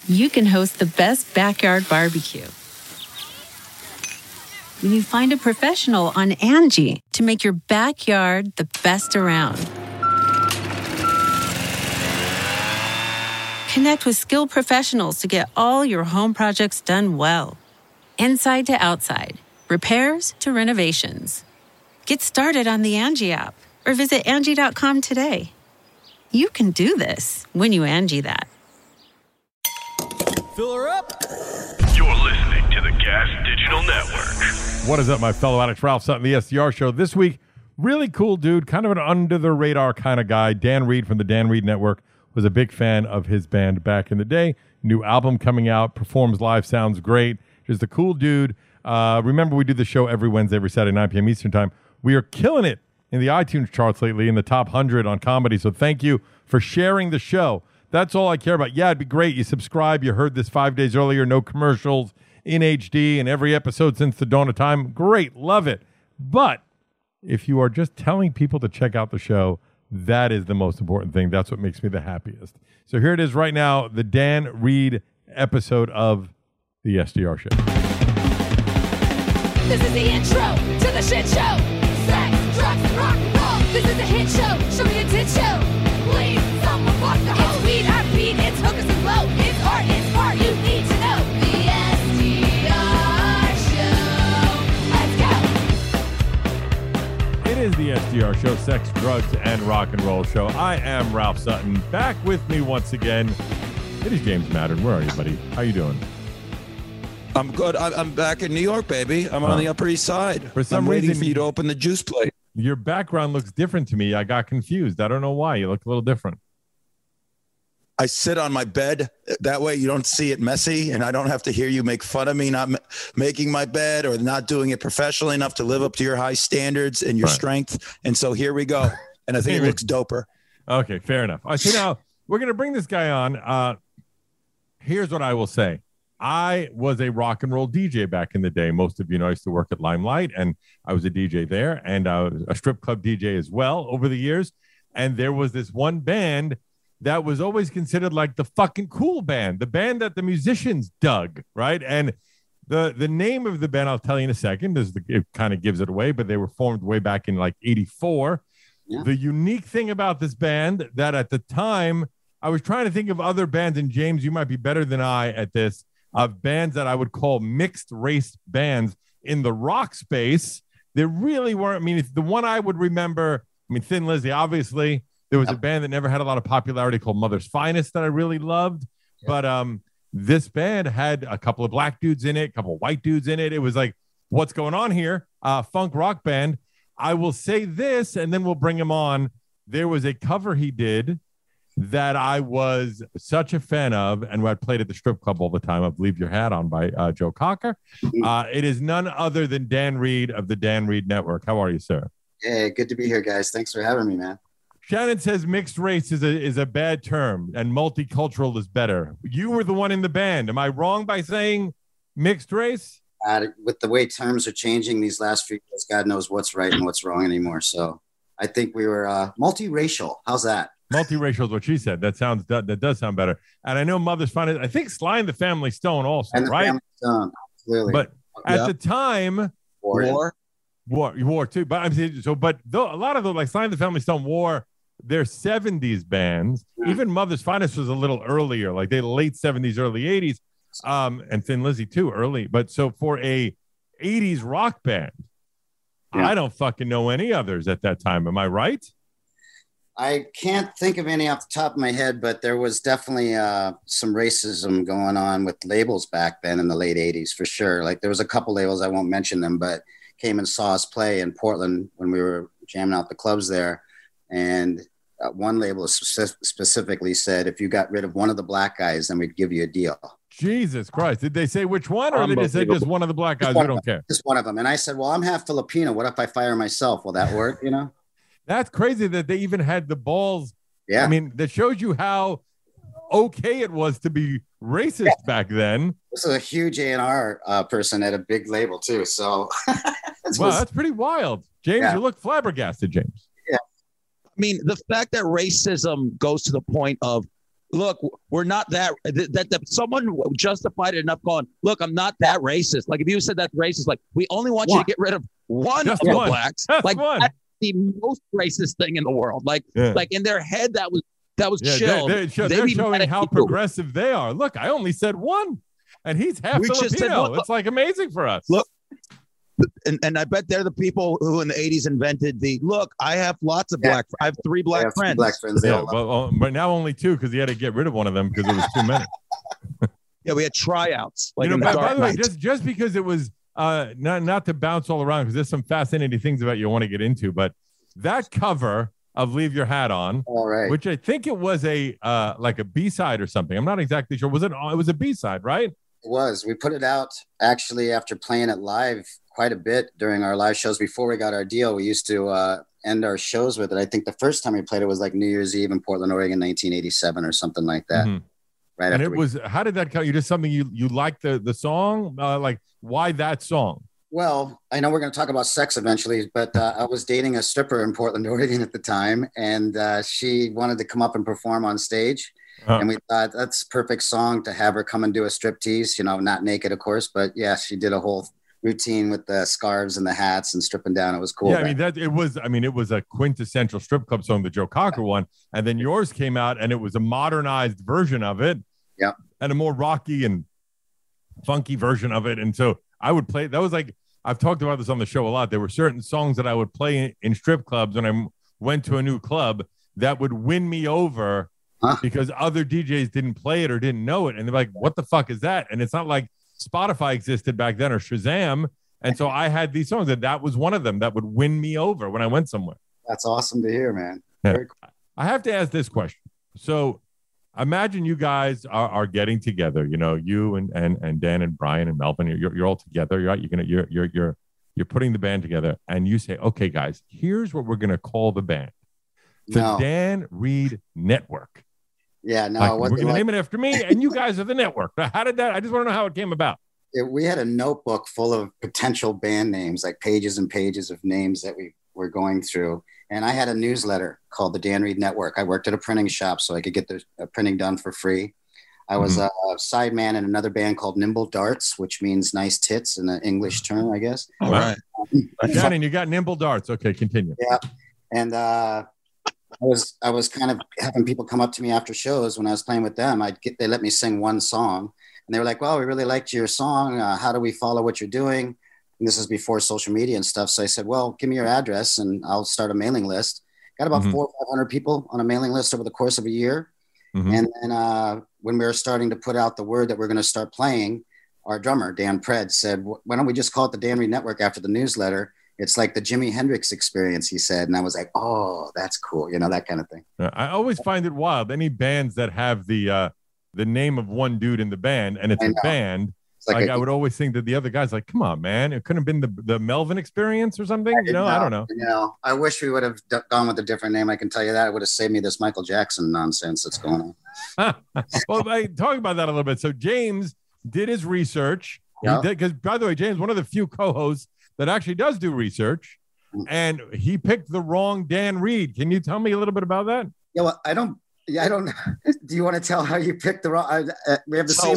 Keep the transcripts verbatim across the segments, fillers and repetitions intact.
you can host the best backyard barbecue. When you find a professional on Angie to make your backyard the best around. Connect with skilled professionals to get all your home projects done well. Inside to outside, repairs to renovations. Get started on the Angie app or visit Angie dot com today. You can do this when you Angie that. Fill her up. You're listening to the Gas Digital Network. What is up, my fellow addicts? Ralph Sutton, the S D R Show. This week, really cool dude, kind of an under-the-radar kind of guy. Dan Reed from the Dan Reed Network was a big fan of his band back in the day. New album coming out, performs live, sounds great. Just a cool dude. Uh, remember, we do the show every Wednesday, every Saturday, nine p.m. Eastern Time. We are killing it in the iTunes charts lately, in the top one hundred on comedy. So thank you for sharing the show. That's all I care about. Yeah, it'd be great. You subscribe. You heard this five days earlier. No commercials, in H D, and every episode since the dawn of time. Great. Love it. But if you are just telling people to check out the show, that is the most important thing. That's what makes me the happiest. So here it is right now, the Dan Reed episode of the S D R Show. This is the intro to the shit show. Sex, drugs, and rock and roll. This is a hit show. Show me a tit show. Please, someone walk the hole. It's weed, our beat, it's hookers and blow. It's art, it's art, you need to know. The S D R Show. Let's go. It is the S D R Show, Sex, Drugs, and Rock and Roll Show. I am Ralph Sutton. Back with me once again. It is James Madden. Where are you, buddy? How you doing? I'm good. I'm, I'm back in New York, baby. I'm oh. on the Upper East Side. For some I'm waiting reason, for you to open the juice plate. Your background looks different to me. I got confused. I don't know why. You look a little different. I sit on my bed. That way you don't see it messy, and I don't have to hear you make fun of me not m- making my bed or not doing it professionally enough to live up to your high standards and your right. strength. And so here we go. And I think it looks doper. Okay, fair enough. I see. Now we're going to bring this guy on. Uh, here's what I will say. I was a rock and roll D J back in the day. Most of you know I used to work at Limelight, and I was a D J there, and I was a strip club D J as well over the years. And there was this one band that was always considered like the fucking cool band, the band that the musicians dug, right? And the the name of the band, I'll tell you in a second, is the, it kind of gives it away, but they were formed way back in like eighty-four. Yeah. The unique thing about this band that at the time, I was trying to think of other bands, and James, you might be better than I at this, of bands that I would call mixed race bands in the rock space. There really weren't. I mean, the one I would remember, I mean, Thin Lizzy, obviously. There was yep. a band that never had a lot of popularity called Mother's Finest that I really loved. Yep. But um, this band had a couple of black dudes in it, a couple of white dudes in it. It was like, what's going on here? Uh, funk rock band. I will say this, and then we'll bring him on. There was a cover he did that I was such a fan of, and I played at the strip club all the time, of Leave Your Hat On by uh, Joe Cocker. Uh, it is none other than Dan Reed of the Dan Reed Network. How are you, sir? Hey, good to be here, guys. Thanks for having me, man. Shannon says mixed race is a, is a bad term and multicultural is better. You were the one in the band. Am I wrong by saying mixed race? Uh, with the way terms are changing these last few years, God knows what's right and what's wrong anymore. So I think we were uh, multiracial. How's that? Multiracial is what she said. That sounds that, that does sound better. And I know Mother's Finest. I think Sly and the Family Stone also, and the right? Family Stone, clearly. But at yep. the time, war, war, war, war too. But I'm saying so. But though, a lot of those, like Sly and the Family Stone, wore their seventies bands. Yeah. Even Mother's Finest was a little earlier, like they late seventies, early eighties, um, and Thin Lizzy too, early. But so for a eighties rock band, yeah. I don't fucking know any others at that time. Am I right? I can't think of any off the top of my head, but there was definitely uh, some racism going on with labels back then in the late eighties, for sure. Like there was a couple labels, I won't mention them, but came and saw us play in Portland when we were jamming out the clubs there. And uh, one label spe- specifically said, if you got rid of one of the black guys, then we'd give you a deal. Jesus Christ. Did they say which one, or did they say just one of the black guys? We don't care. Just one of them. And I said, well, I'm half Filipino. What if I fire myself? Will that work? You know? That's crazy that they even had the balls. Yeah. I mean, that shows you how okay it was to be racist yeah. back then. This is a huge A and R uh, person at a big label too. So that's, wow, was, that's pretty wild. James, yeah. you look flabbergasted, James. Yeah. I mean, the fact that racism goes to the point of look, we're not that, that, that, that someone justified it enough going, look, I'm not that racist. Like if you said that's racist, like we only want One. you to get rid of one Just of the one. blacks. Just like one. that's the most racist thing in the world. Like, Yeah. like in their head, that was, that was Yeah, chill. they're, they're, They'd they're be mad showing at how you. progressive they are. Look, I only said one, and he's half We just said Filipino. one. It's like amazing for us. Look, And, and I bet they're the people who in the eighties invented the look. I have lots of Yeah. black. I have three black I have two friends. black friends. They Yeah, all love well, oh, but now only two because he had to get rid of one of them because it was too many. Yeah, we had tryouts. Like you know, in the by, Dark by the way, Knight. just just because it was uh, not not to bounce all around because there's some fascinating things about you I want to get into, but that cover of "Leave Your Hat On," All right. which I think it was a uh, like a B side or something. I'm not exactly sure. Was it? It was a B side, right? It was. We put it out actually after playing it live quite a bit during our live shows before we got our deal. We used to uh, end our shows with it. I think the first time we played it was like New Year's Eve in Portland, Oregon, nineteen eighty-seven or something like that. Mhm. Right And after it we- was. How did that come? You just something you you liked the the song? Uh, like why that song? Well, I know we're going to talk about sex eventually, but uh, I was dating a stripper in Portland, Oregon at the time, and uh, she wanted to come up and perform on stage. Huh. And we thought that's a perfect song to have her come and do a striptease, you know, not naked, of course, but yeah, she did a whole routine with the scarves and the hats and stripping down. It was cool. Yeah, I mean that it was. I mean it was a quintessential strip club song, the Joe Cocker one, and then yours came out, and it was a modernized version of it. Yeah. And a more rocky and funky version of it. And so I would play. That was like I've talked about this on the show a lot. There were certain songs that I would play in, in strip clubs when I went to a new club that would win me over Huh? because other D Js didn't play it or didn't know it, and they're like, "What the fuck is that?" And it's not like Spotify existed back then or Shazam. And so I had these songs, and that was one of them that would win me over when I went somewhere. That's awesome to hear, man. Yeah. Very cool. I have to ask this question. So imagine you guys are, are getting together, you know, you and, and, and Dan and Brian and Melvin, you're, you're all together. You're, you're going to, you're, you're, you're, you're putting the band together and you say, okay, guys, here's what we're going to call the band. The No. Dan Reed Network. Yeah, no, Like, it we're wasn't going to like- name it after me and you guys are the network. How did that? I just want to know how it came about. it, we had a notebook full of potential band names, like pages and pages of names that we were going through. And I had a newsletter called the Dan Reed Network. I worked at a printing shop so I could get the uh, printing done for free. I was Mhm. a, a sideman in another band called Nimble Darts, which means nice tits in an English term, I guess. All right. Shannon, you got nimble darts. Okay, continue. Yeah. And uh, I was I was kind of having people come up to me after shows when I was playing with them. I'd get they let me sing one song, and they were like, "Well, we really liked your song. Uh, how do we follow what you're doing?" And this is before social media and stuff. So I said, "Well, give me your address, and I'll start a mailing list." Got about Mhm. four or five hundred people on a mailing list over the course of a year. Mhm. And then uh, when we were starting to put out the word that we're going to start playing, our drummer Dan Pred said, "Why don't we just call it the Dan Reed Network after the newsletter? It's like the Jimi Hendrix experience," he said. And I was like, "Oh, that's cool," you know, that kind of thing. Uh, I always find it wild. Any bands that have the uh, the name of one dude in the band and it's I a know. band, It's like like a- I would always think that the other guy's like, come on, man, it couldn't have been the the Melvin experience or something. You know, I don't know. You know, I wish we would have d- gone with a different name. I can tell you that. It would have saved me this Michael Jackson nonsense that's going on. Well, I talk about that a little bit. So James did his research. Yeah. Because by the way, James, one of the few co-hosts that actually does do research, Mm. and he picked the wrong Dan Reed. Can you tell me a little bit about that? Yeah, well, I don't. Yeah, I don't. Do you want to tell how you picked the wrong? I, uh, we have the So- same.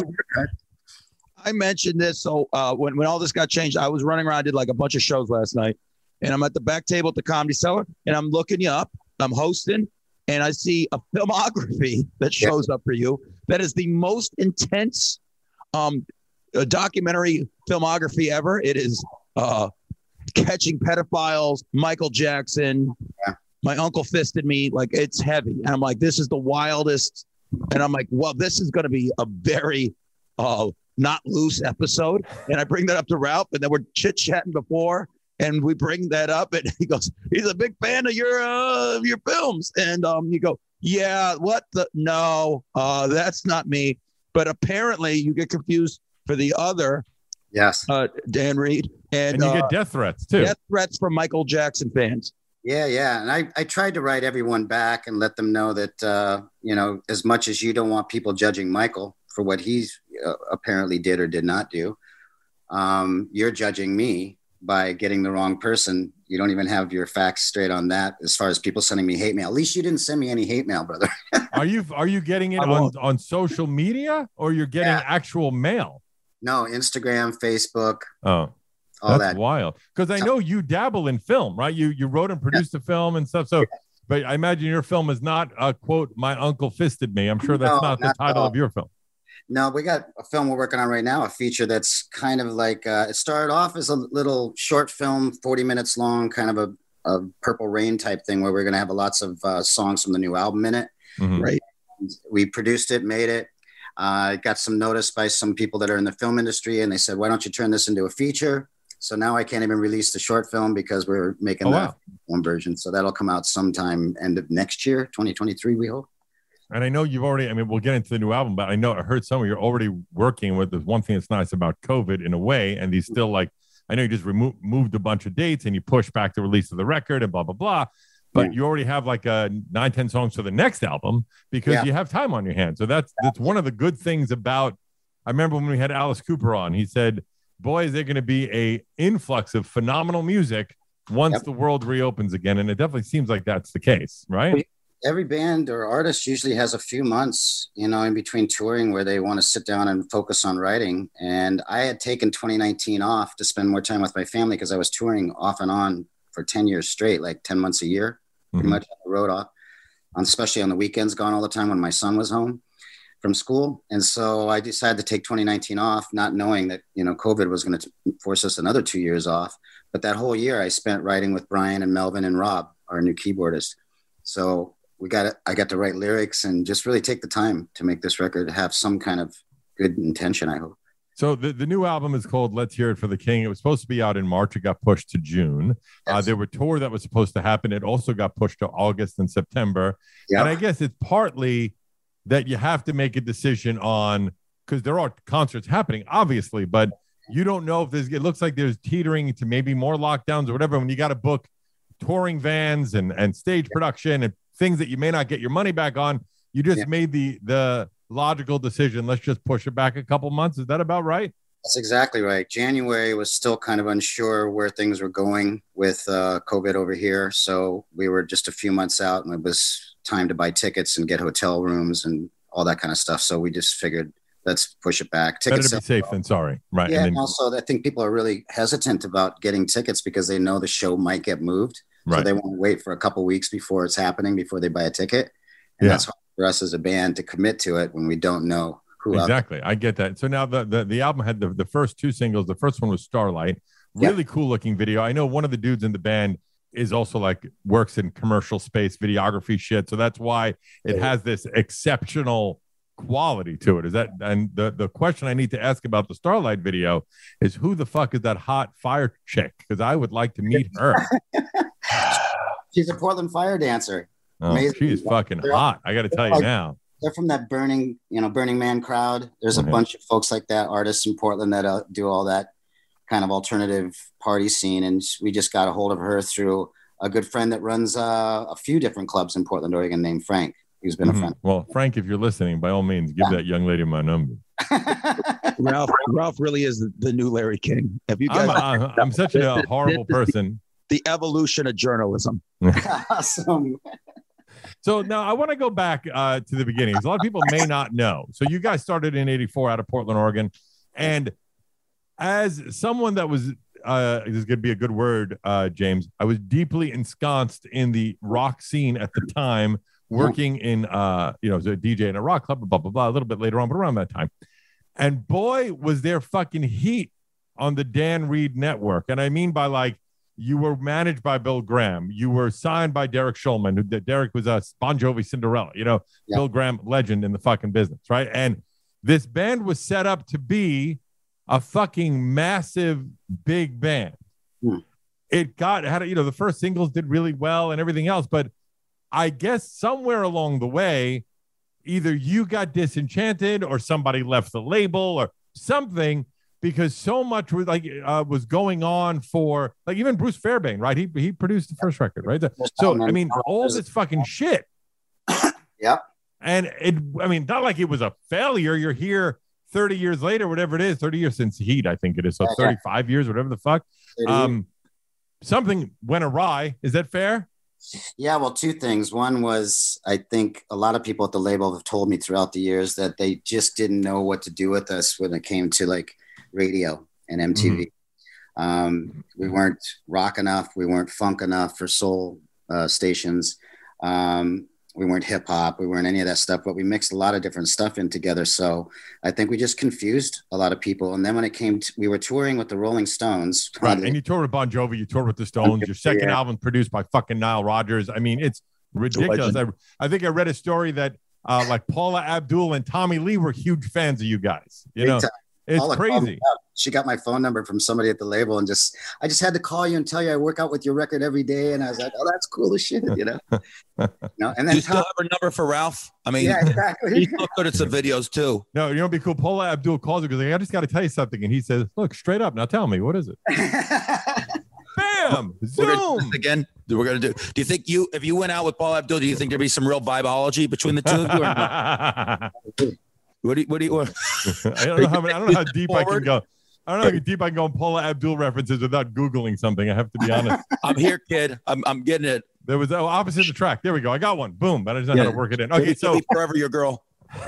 I mentioned this. So uh, when, when all this got changed, I was running around, I did like a bunch of shows last night. And I'm at the back table at the Comedy Cellar and I'm looking you up. I'm hosting and I see a filmography that shows up for you. That is the most intense um, uh, documentary filmography ever. It is uh, Catching Pedophiles, Michael Jackson, Yeah. My Uncle Fisted Me. Like it's heavy. And I'm like, this is the wildest. And I'm like, well, this is going to be a very uh, not loose episode. And I bring that up to Ralph, and then we're chit chatting before, and we bring that up, and he goes, he's a big fan of your uh, of your films. And um, you go, yeah, what the no, uh, that's not me. But apparently, you get confused for the other Yes. uh, Dan Reed, and, And you uh, get death threats too. death threats from Michael Jackson fans. Yeah, yeah. And I, I tried to write everyone back and let them know that, uh, you know, as much as you don't want people judging Michael for what he's uh, apparently did or did not do, um, you're judging me by getting the wrong person. You don't even have your facts straight on that. As far as people sending me hate mail, at least you didn't send me any hate mail, brother. Are you are you getting it on, on social media, or you're getting Yeah. actual mail? No, Instagram, Facebook, Oh, all that's that. wild. Because I know you dabble in film, right? You you wrote and produced a film and stuff. So, but I imagine your film is not uh, quote, "My uncle fisted me." I'm sure that's No, not the not at title all. of your film. No, we got a film we're working on right now, a feature that's kind of like, uh, it started off as a little short film, forty minutes long, kind of a, a Purple Rain type thing where we're going to have lots of uh, songs from the new album in it. Mhm. Right. We produced it, made it. Uh, got some notice by some people that are in the film industry, and they said, why don't you turn this into a feature? So now I can't even release the short film because we're making Oh, the wow. one version. So that'll come out sometime end of next year, twenty twenty-three, we hope. And I know you've already, I mean, we'll get into the new album, but I know I heard somewhere you're already working with. There's one thing that's nice about COVID in a way, and these still like, I know you just removed moved a bunch of dates and you pushed back the release of the record and blah, blah, blah. But Yeah. you already have like a nine, ten songs for the next album because Yeah. you have time on your hands. So that's that's one of the good things about, I remember when we had Alice Cooper on, he said, boy, is there going to be a influx of phenomenal music once Yep. the world reopens again. And it definitely seems like that's the case, right? Every band or artist usually has a few months, you know, in between touring where they want to sit down and focus on writing. And I had taken twenty nineteen off to spend more time with my family because I was touring off and on for ten years straight, like ten months a year, pretty Mhm. much on the road off, on, especially on the weekends, gone all the time when my son was home from school. And so I decided to take twenty nineteen off, not knowing that, you know, COVID was going to force us another two years off. But that whole year I spent writing with Brian and Melvin and Rob, our new keyboardist. So we got it. I got to write lyrics and just really take the time to make this record have some kind of good intention, I hope. So the, the new album is called Let's Hear It for the King. It was supposed to be out in March. It got pushed to June. Uh, Yes. there were tour that was supposed to happen. It also got pushed to August and September. Yeah. And I guess it's partly that you have to make a decision on, because there are concerts happening, obviously, but you don't know if there's, it looks like there's teetering to maybe more lockdowns or whatever. When you got to book touring vans and, and stage production and things that you may not get your money back on, you just Yeah. made the the logical decision. Let's just push it back a couple months. Is that about right? That's exactly right. January was still kind of unsure where things were going with uh, COVID over here. So we were just a few months out and it was time to buy tickets and get hotel rooms and all that kind of stuff. So we just figured, let's push it back. Better Tickets to be safe than sorry, right? Yeah, And and then, also I think people are really hesitant about getting tickets because they know the show might get moved. So right. they want to wait for a couple weeks before it's happening before they buy a ticket. And Yeah. that's hard for us as a band to commit to it when we don't know who out Exactly. I get that. So now the, the, the album had the, the first two singles. The first one was Starlight. Yeah. Really cool looking video. I know one of the dudes in the band is also like works in commercial space videography shit. So that's why it has this exceptional quality to it. Is that, and the, the question I need to ask about the Starlight video is who the fuck is that hot fire chick? Because I would like to meet her. She's a Portland fire dancer. Oh, Amazing. she's fucking hot. I got to tell you Like- now. They're from that Burning, you know, Burning Man crowd. There's a Okay. bunch of folks like that, artists in Portland that uh, do all that kind of alternative party scene. And we just got a hold of her through a good friend that runs uh, a few different clubs in Portland, Oregon, named Frank. He's been Mhm. a friend. Well, Frank, if you're listening, by all means, give that young lady my number. Ralph Ralph really is the, the new Larry King. Have you guys I'm, I'm, I'm such a horrible person. the evolution of journalism? Awesome. So now I want to go back uh, to the beginning. A lot of people may not know. So you guys started in eighty-four out of Portland, Oregon. And as someone that was, uh, this is going to be a good word, uh, James, I was deeply ensconced in the rock scene at the time, working in, uh, you know, as a D J in a rock club, blah, blah, blah, a little bit later on, but around that time. And boy, was there fucking heat on the Dan Reed network. And I mean by like, you were managed by Bill Graham. You were signed by Derek Schulman, who Derek was a Bon Jovi Cinderella, you know, Yeah. Bill Graham, legend in the fucking business, right? And this band was set up to be a fucking massive, big band. Hmm. It got, had, you know, the first singles did really well and everything else, but I guess somewhere along the way, either you got disenchanted or somebody left the label or something, because so much was like uh, was going on for like even Bruce Fairbairn, right? He he produced the first record, right? So I mean, all this fucking shit. Yep. And it, I mean, not like it was a failure. You're here thirty years later, whatever it is, thirty years since Heat, I think it is. So Yeah, yeah. thirty-five years, whatever the fuck. Um, something went awry. Is that fair? Yeah, well, two things. One was, I think a lot of people at the label have told me throughout the years that they just didn't know what to do with us when it came to like radio and M T V. Mm-hmm. Um, we weren't rock enough. We weren't funk enough for soul uh, stations. Um, we weren't hip hop. We weren't any of that stuff, but we mixed a lot of different stuff in together. So I think we just confused a lot of people. And then when it came to, we were touring with the Rolling Stones. Right. And you toured with Bon Jovi, you toured with the Stones. Your second yeah. album produced by fucking Nile Rodgers. I mean, it's ridiculous. I, I think I read a story that uh, like Paula Abdul and Tommy Lee were huge fans of you guys. You know, it's Paula crazy. She got my phone number from somebody at the label and just, I just had to call you and tell you I work out with your record every day. And I was like, oh, that's cool as shit, you know? you know? And then Do you Tom, still have a number for Ralph? I mean, yeah, exactly. He's so good at some videos too. No, you know, it'd be cool. Paula Abdul calls her because like, I just got to tell you something. And he says, look, straight up. Now tell me, what is it? Bam! Zoom! Again, we're going to do. Do you think you, if you went out with Paula Abdul, do you think there'd be some real vibeology between the two of you? Or not? What do you, what do you, what? I don't know how, I don't know how deep forward? I can go. I don't know how deep I can go on Paula Abdul references without Googling something. I have to be honest. I'm here, kid. I'm I'm getting it. There was oh, opposite the track. There we go. I got one. Boom. But I just know yeah. how to work it in. Okay, so forever your girl.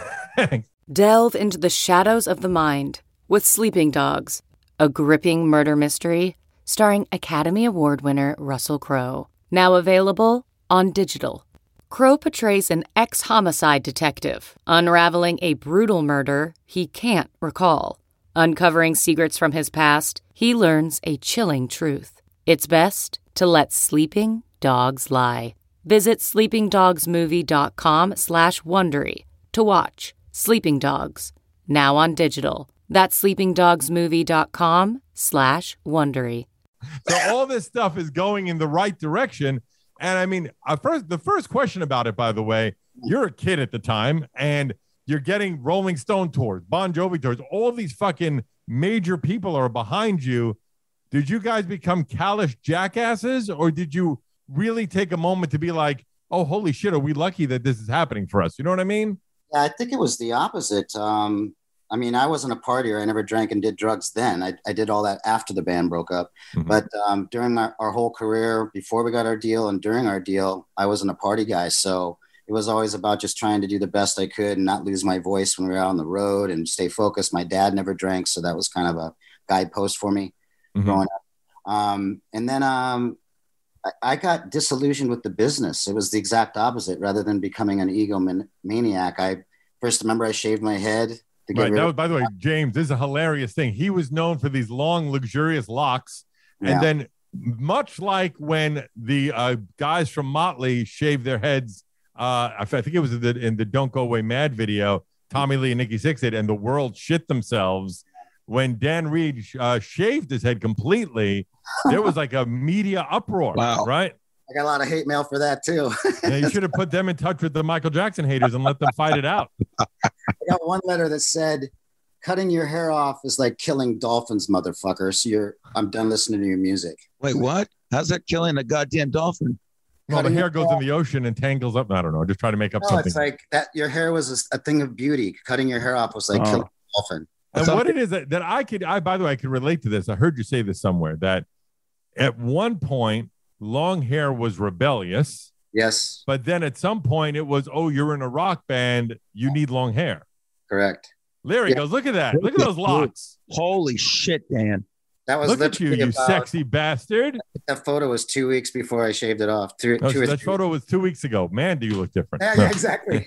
Delve into the shadows of the mind with Sleeping Dogs, a gripping murder mystery starring Academy Award winner Russell Crowe. Now available on digital. Crowe portrays an ex-homicide detective unraveling a brutal murder he can't recall. Uncovering secrets from his past, he learns a chilling truth. It's best to let sleeping dogs lie. Visit sleepingdogsmovie.com slash Wondery to watch Sleeping Dogs, now on digital. That's sleepingdogsmovie.com slash Wondery. So all this stuff is going in the right direction. And I mean, uh, first, the first question about it, by the way, you're a kid at the time, and you're getting Rolling Stone tours, Bon Jovi tours. All these fucking major people are behind you. Did you guys become callous jackasses, or did you really take a moment to be like, oh, holy shit, are we lucky that this is happening for us? You know what I mean? Yeah, I think it was the opposite. Um, I mean, I wasn't a partier. I never drank and did drugs then. I, I did all that after the band broke up. Mm-hmm. But um, during our, our whole career, before we got our deal and during our deal, I wasn't a party guy. So it was always about just trying to do the best I could and not lose my voice when we were out on the road and stay focused. My dad never drank, so that was kind of a guidepost for me mm-hmm. growing up. Um, and then um, I, I got disillusioned with the business. It was the exact opposite. Rather than becoming an egomaniac, I first remember I shaved my head. Right. That was, by the way, James, this is a hilarious thing. He was known for these long, luxurious locks. Yeah. And then much like when the uh, guys from Motley shaved their heads, uh, I think it was in the, in the Don't Go Away Mad video, Tommy Lee and Nikki Sixx did, and the world shit themselves. When Dan Reed uh, shaved his head completely, there was like a media uproar, wow. right? I got a lot of hate mail for that too. Yeah, you should have put them in touch with the Michael Jackson haters and let them fight it out. I got one letter that said, cutting your hair off is like killing dolphins, motherfucker. So you're, I'm done listening to your music. Wait, what? How's that killing a goddamn dolphin? Well, the hair goes in the ocean and tangles up. I don't know. Just try to make up no, something. It's like that. Your hair was a, a thing of beauty. Cutting your hair off was like oh. killing a dolphin. And what it is that, that I could, I, by the way, I could relate to this. I heard you say this somewhere that at one point, long hair was rebellious. Yes. But then at some point it was, oh, you're in a rock band. You need long hair. Correct. Larry yeah. goes, look at that. Look at those locks. Holy shit, Dan. That was look at you, you about, sexy bastard. That photo was two weeks before I shaved it off. Two, no, two so that photo weeks. was two weeks ago. Man, do you look different. Yeah, yeah exactly.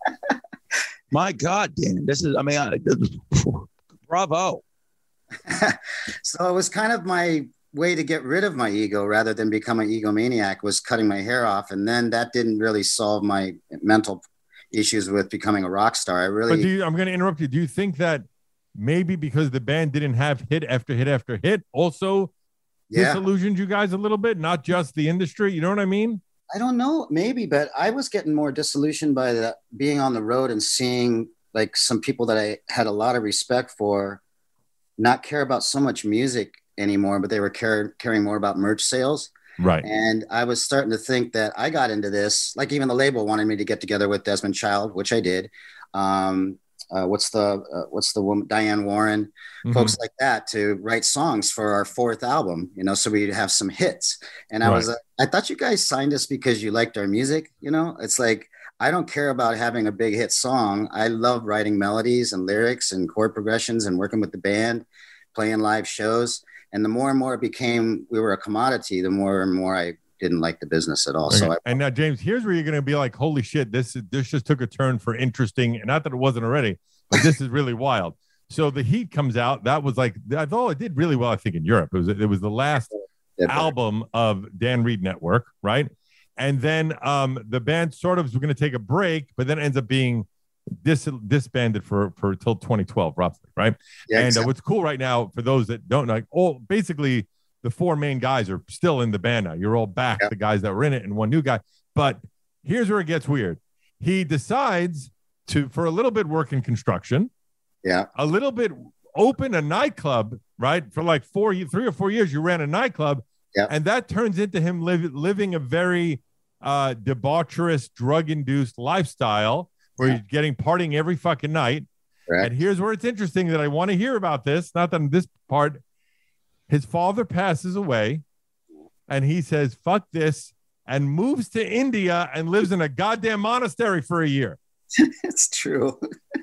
My God, Dan. This is, I mean, I, bravo. So it was kind of my way to get rid of my ego rather than become an egomaniac was cutting my hair off. And then that didn't really solve my mental issues with becoming a rock star. I really, but do you, I'm going to interrupt you. Do you think that maybe because the band didn't have hit after hit after hit also yeah. disillusioned you guys a little bit, not just the industry? You know what I mean? I don't know, maybe, but I was getting more disillusioned by the, being on the road and seeing like some people that I had a lot of respect for not care about so much music anymore, but they were care, caring more about merch sales. Right. And I was starting to think that I got into this, like even the label wanted me to get together with Desmond Child, which I did. Um, uh, what's the uh, what's the woman, Diane Warren, mm-hmm. folks like that, to write songs for our fourth album, you know, so we'd have some hits. And I right. was, uh, I thought you guys signed us because you liked our music. You know, it's like, I don't care about having a big hit song. I love writing melodies and lyrics and chord progressions and working with the band, playing live shows. And the more and more it became, we were a commodity, the more and more I didn't like the business at all. Okay. So, I, and now, James, here's where you're going to be like, holy shit, this this just took a turn for interesting. And not that it wasn't already, but this is really wild. So the Heat comes out. That was like, I thought it did really well, I think, in Europe. It was it was the last yeah, album of Dan Reed Network, right? And then um, the band sort of was going to take a break, but then ends up being dis- disbanded for for till twenty twelve, roughly, right? Yeah, and exactly. uh, what's cool right now, for those that don't know, like, all basically the four main guys are still in the band now. You're all back, yeah. the guys that were in it, and one new guy. But here's where it gets weird. He decides to, for a little bit, work in construction. Yeah. A little bit open a nightclub, right? For like four, three or four years, you ran a nightclub. Yeah. And that turns into him live, living a very uh, debaucherous, drug-induced lifestyle where yeah. he's getting partying every fucking night. Right. And here's where it's interesting that I want to hear about this. Not that in this part, his father passes away and he says, fuck this, and moves to India and lives in a goddamn monastery for a year. It's true.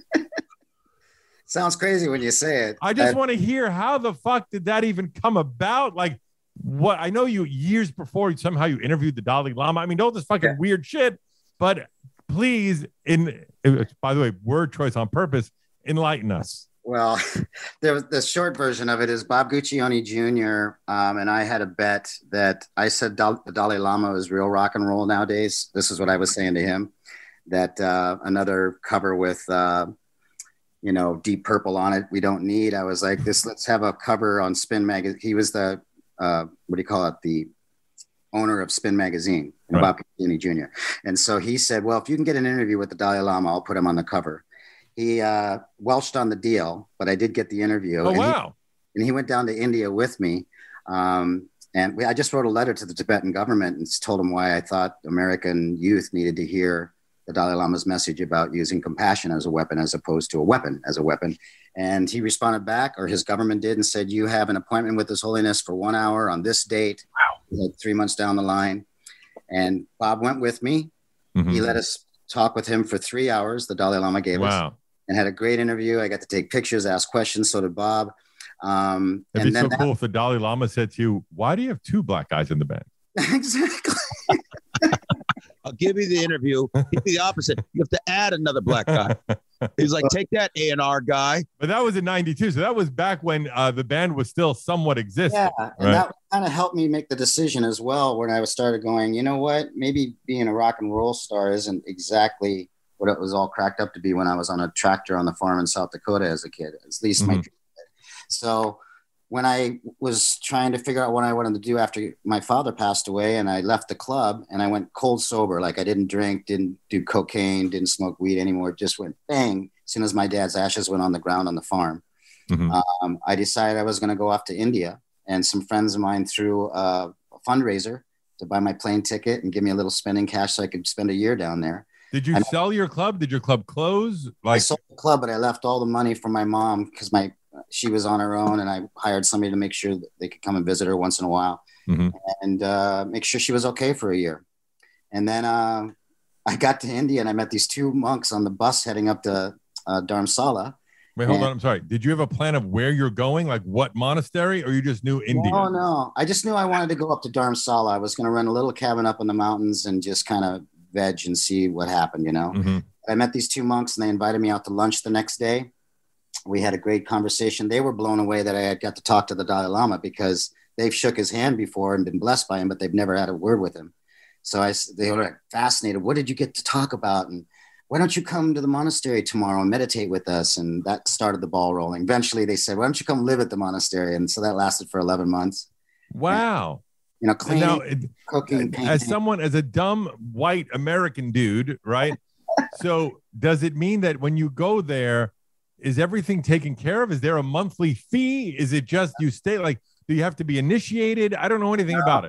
Sounds crazy when you say it. I just I, want to hear, how the fuck did that even come about? Like, what? I know you years before somehow you interviewed the Dalai Lama. I mean, all this fucking yeah. weird shit, but please, in by the way, word choice on purpose, enlighten us. Well, the, the short version of it is Bob Guccione Junior Um, and I had a bet that I said Dal- the Dalai Lama is real rock and roll nowadays. This is what I was saying to him, that uh, another cover with, uh, you know, Deep Purple on it, we don't need. I was like, this, let's have a cover on Spin Magazine. He was the, uh, what do you call it? The owner of Spin Magazine, right. Bob Guccione Junior And so he said, well, if you can get an interview with the Dalai Lama, I'll put him on the cover. He uh, welched on the deal, but I did get the interview. Oh, and wow. He, and he went down to India with me. Um, and we, I just wrote a letter to the Tibetan government and told them why I thought American youth needed to hear the Dalai Lama's message about using compassion as a weapon, as opposed to a weapon as a weapon. And he responded back, or his government did, and said, you have an appointment with His Holiness for one hour on this date, wow. like three months down the line. And Bob went with me. Mm-hmm. He let us talk with him for three hours. The Dalai Lama gave wow. us. And had a great interview. I got to take pictures, ask questions. So did Bob. Um, It'd and be then so that, cool if the Dalai Lama said to you, why do you have two black guys in the band? Exactly. I'll give you the interview. He'd be the opposite. You have to add another black guy. He's like, take that A and R guy. But that was in ninety-two. So that was back when uh, the band was still somewhat existing. Yeah. And right? that kind of helped me make the decision as well, when I was started going, you know what, maybe being a rock and roll star isn't exactly what it was all cracked up to be when I was on a tractor on the farm in South Dakota as a kid, at least mm-hmm. my dream. So when I was trying to figure out what I wanted to do after my father passed away, and I left the club and I went cold sober, like I didn't drink, didn't do cocaine, didn't smoke weed anymore, just went bang as soon as my dad's ashes went on the ground on the farm. Mm-hmm. Um, I decided I was going to go off to India, and some friends of mine threw a, a fundraiser to buy my plane ticket and give me a little spending cash so I could spend a year down there. Did you and sell your club? Did your club close? Like, I sold the club, but I left all the money for my mom because my she was on her own, and I hired somebody to make sure that they could come and visit her once in a while, mm-hmm. and uh, make sure she was okay for a year. And then uh, I got to India, and I met these two monks on the bus heading up to uh, Dharamsala. Wait, hold and, on. I'm sorry. Did you have a plan of where you're going? Like what monastery, or you just knew India? Oh, no. I just knew I wanted to go up to Dharamsala. I was going to rent a little cabin up in the mountains and just kind of veg and see what happened, you know. Mm-hmm. I met these two monks, and they invited me out to lunch the next day. We had a great conversation. They were blown away that I had got to talk to the Dalai Lama, because they've shook his hand before and been blessed by him, but they've never had a word with him. So I, they were fascinated. What did you get to talk about? And why don't you come to the monastery tomorrow and meditate with us? And that started the ball rolling. Eventually they said, why don't you come live at the monastery? And so that lasted for eleven months. Wow. You know, cleaning, now, it, cooking, painting. As someone, as a dumb white American dude, right? So does it mean that when you go there, is everything taken care of? Is there a monthly fee? Is it just you stay, like, do you have to be initiated? I don't know anything no. about it.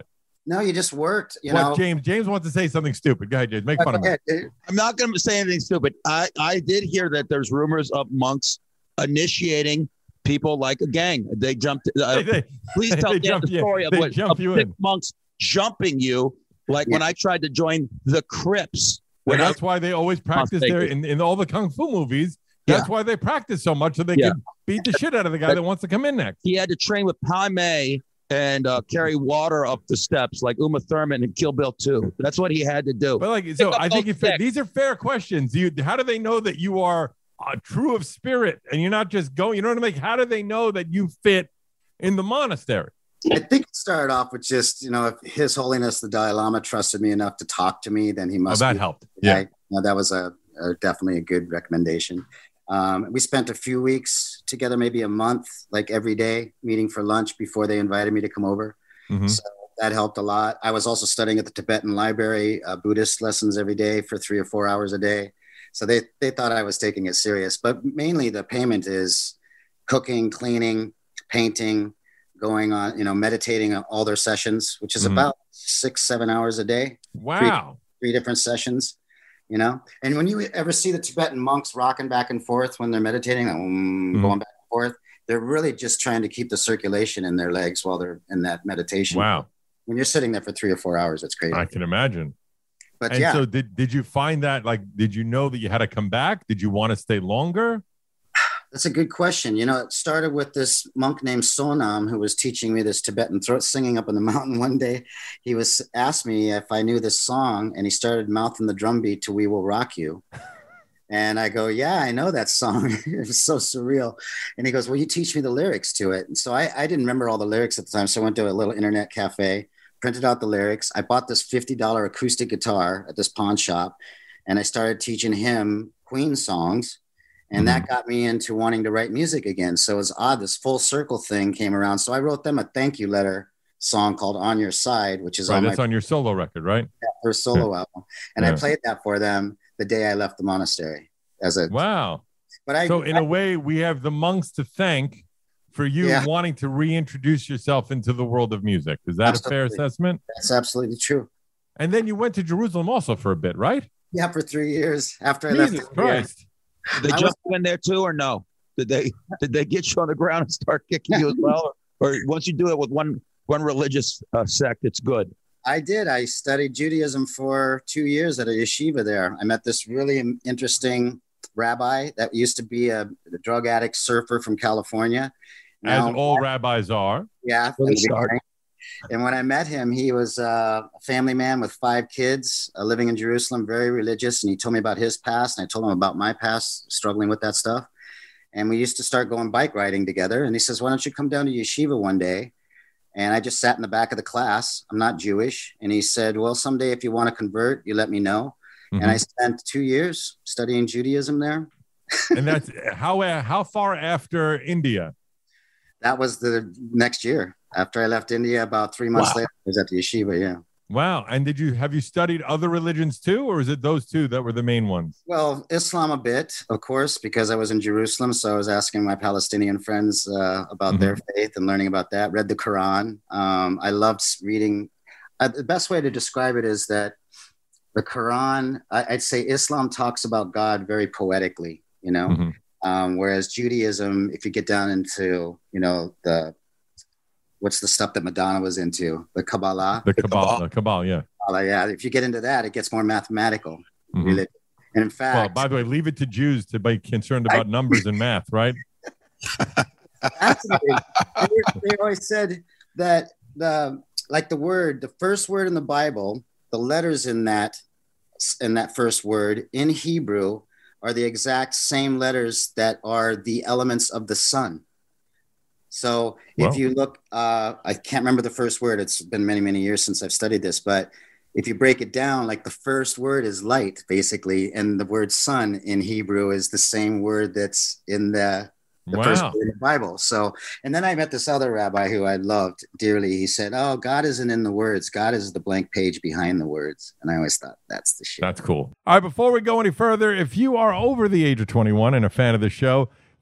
No, you just worked. You what, know, James? James wants to say something stupid. Go ahead, James. Make fun of me. I'm not going to say anything stupid. I, I did hear that there's rumors of monks initiating people like a gang. They jumped. Uh, They- they- please tell they Dan jump the you- story of they what jump of you six in. monks jumping you, like when I tried to join the Crips. Well, When I- that's why they always practice Las there Vegas. in, in all the kung fu movies. That's Yeah. why they practice so much so they Yeah. can beat the shit out of the guy that wants to come in next. he had to train with Pai Mei and uh, carry water up the steps like Uma Thurman in Kill Bill two. That's what he had to do. But like, so Pick up I think those if sticks. these are fair questions. You, how do they know that you are uh, true of spirit and you're not just going? You know what I mean? Like, how do they know that you fit in the monastery? I think it started off with just, you know, if His Holiness the Dalai Lama trusted me enough to talk to me, then he Oh, must. that be- helped. Yeah, Yeah. no, that was a, a definitely a good recommendation. Um, we spent a few weeks together, maybe a month, like every day, meeting for lunch before they invited me to come over. Mhm. So that helped a lot. I was also studying at the Tibetan library, uh, Buddhist lessons every day for three or four hours a day. So they, they thought I was taking it serious, but mainly the payment is cooking, cleaning, painting, going on, you know, meditating on all their sessions, which is Mhm. about six, seven hours a day, Wow. three different sessions, you know? And when you ever see the Tibetan monks rocking back and forth when they're meditating, um, Mhm. going back and forth, they're really just trying to keep the circulation in their legs while they're in that meditation. Wow. When you're sitting there for three or four hours, it's crazy. I can imagine. But And yeah, so did, did you find that, like, did you know that you had to come back? Did you want to stay longer? that's a good question. You know, it started with this monk named Sonam who was teaching me this Tibetan throat singing up in the mountain one day. He was asked me if I knew this song, and he started mouthing the drum beat to We Will Rock You. And I go, yeah, I know that song. It was so surreal. And he goes, well, you teach me the lyrics to it. And so I, I didn't remember all the lyrics at the time. So I went to a little internet cafe, printed out the lyrics. I bought this fifty dollars acoustic guitar at this pawn shop, and I started teaching him Queen songs. And that got me into wanting to write music again. So it was odd. This full circle thing came around. So I wrote them a thank you letter song called On Your Side, which is Right, on my that's on your solo record, right? first solo album. And I Yeah. played that for them the day I left the monastery as a, Wow. but I, So in I- a way, we have the monks to thank for you Yeah. wanting to reintroduce yourself into the world of music. Is that a fair Absolutely. assessment? that's absolutely true. And then you went to Jerusalem also for a bit, right? Yeah. For three years after I Jesus left. Christ. Did they I jump you in there too, or no? Did they did they get you on the ground and start kicking you as well, or, or once you do it with one one religious uh, sect, it's good? I did. I studied Judaism for two years at a yeshiva there. I met this really interesting rabbi that used to be a, a drug addict surfer from California. As Now- all rabbis are. Yeah. Where they from the start. beginning. And when I met him, he was uh, a family man with five kids, uh, living in Jerusalem, very religious. And he told me about his past, and I told him about my past, struggling with that stuff. And we used to start going bike riding together. And he says, why don't you come down to yeshiva one day? And I just sat in the back of the class. I'm not Jewish. And he said, well, someday if you want to convert, you let me know. Mhm. And I spent two years studying Judaism there. And that's how uh, how far after India? That was the next year. After I left India, about three months Wow. later, I was at the yeshiva. Yeah. Wow. And did you have you studied other religions too, or is it those two that were the main ones? Well, Islam a bit, of course, because I was in Jerusalem. So I was asking my Palestinian friends uh, about Mhm. their faith and learning about that. Read the Quran. Um, I loved reading. Uh, the best way to describe it is that the Quran, I, I'd say Islam talks about God very poetically, you know, Mhm. um, whereas Judaism, if you get down into, you know, the, what's the stuff that Madonna was into? The Kabbalah. The Kabbalah, Kabbalah. the Kabbalah, yeah. Uh, yeah, if you get into that, it gets more mathematical. Mhm. Religion. And in Well, fact, by the way, leave it to Jews to be concerned about numbers and math, right? fascinating. they, they always said that the like the word, the first word in the Bible, the letters in that in that first word in Hebrew are the exact same letters that are the elements of the sun. So if Wow. you look, uh, I can't remember the first word. It's been many, many years since I've studied this, but if you break it down, like the first word is light, basically, and the word sun in Hebrew is the same word that's in the, the first Wow. word in the Bible. So, and then I met this other rabbi who I loved dearly. He said, oh, God isn't in the words. God is the blank page behind the words. And I always thought that's the shit. That's cool. All right, before we go any further, if you are over the age of twenty-one and a fan of the show,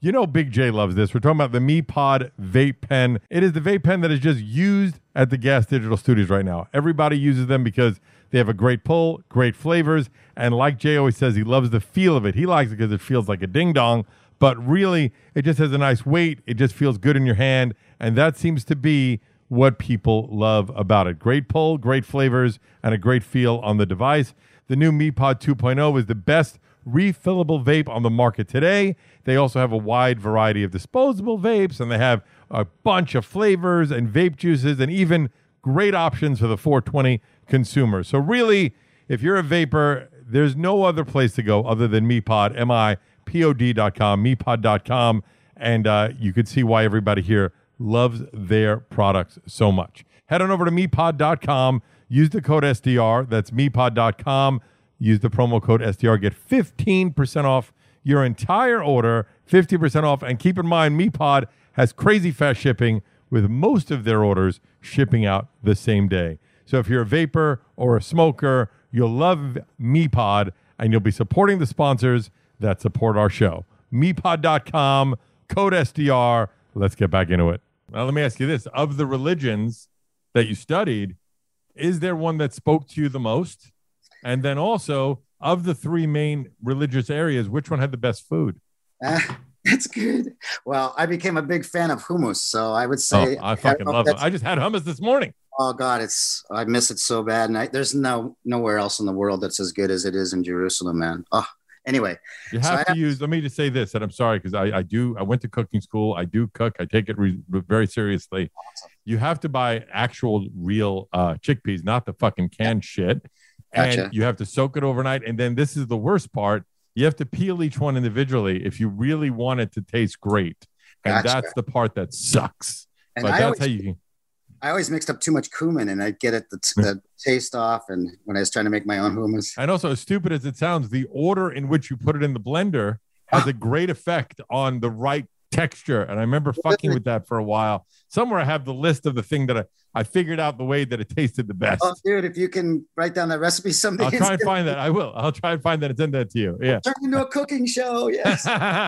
You know Big J loves this. We're talking about the MePod vape pen. It is the vape pen that is just used at the Gas Digital Studios right now. Everybody uses them because they have a great pull, great flavors, and like Jay always says, he loves the feel of it. He likes it because it feels like a ding-dong, but really, it just has a nice weight. It just feels good in your hand, and that seems to be what people love about it. Great pull, great flavors, and a great feel on the device. The new MePod two point oh is the best refillable vape on the market today. They also have a wide variety of disposable vapes, and they have a bunch of flavors and vape juices and even great options for the four twenty consumer. So really, if you're a vapor, there's no other place to go other than MePod, M I P O D dot com, MePod dot com, and uh, you can see why everybody here loves their products so much. Head on over to MePod dot com, use the code S D R, that's MePod dot com, use the promo code S D R, get fifteen percent off your entire order, fifty percent off, and keep in mind, MePod has crazy fast shipping with most of their orders shipping out the same day. So if you're a vapor or a smoker, you'll love MePod, and you'll be supporting the sponsors that support our show. MePod dot com, code S D R. Let's get back into it. Now, let me ask you this. Of the religions that you studied, is there one that spoke to you the most? And then also, of the three main religious areas, which one had the best food? Uh, that's good. Well, I became a big fan of hummus, so I would say... Oh, I fucking I love it. I just had hummus this morning. Oh, God, it's I miss it so bad. And I, there's no nowhere else in the world that's as good as it is in Jerusalem, man. Oh, anyway. You have so to have, use, let me just say this, and I'm sorry, because I, I do, I went to cooking school. I do cook. I take it re, very seriously. You have to buy actual real uh, chickpeas, not the fucking canned shit. Gotcha. And you have to soak it overnight. And then this is the worst part. You have to peel each one individually if you really want it to taste great. And Gotcha. that's the part that sucks. And but I that's always, how you can. I always mixed up too much cumin, and I'd get it the, the taste off. And when I was trying to make my own hummus. And also, as stupid as it sounds, the order in which you put it in the blender has a great effect on the right texture. And I remember fucking with that for a while. Somewhere I have the list of the thing that I, I figured out the way that it tasted the best. Oh, dude, if you can write down that recipe someday. I'll try and find that. I will. I'll try and find that and send that to you. Yeah. Turn into a cooking show. Yes.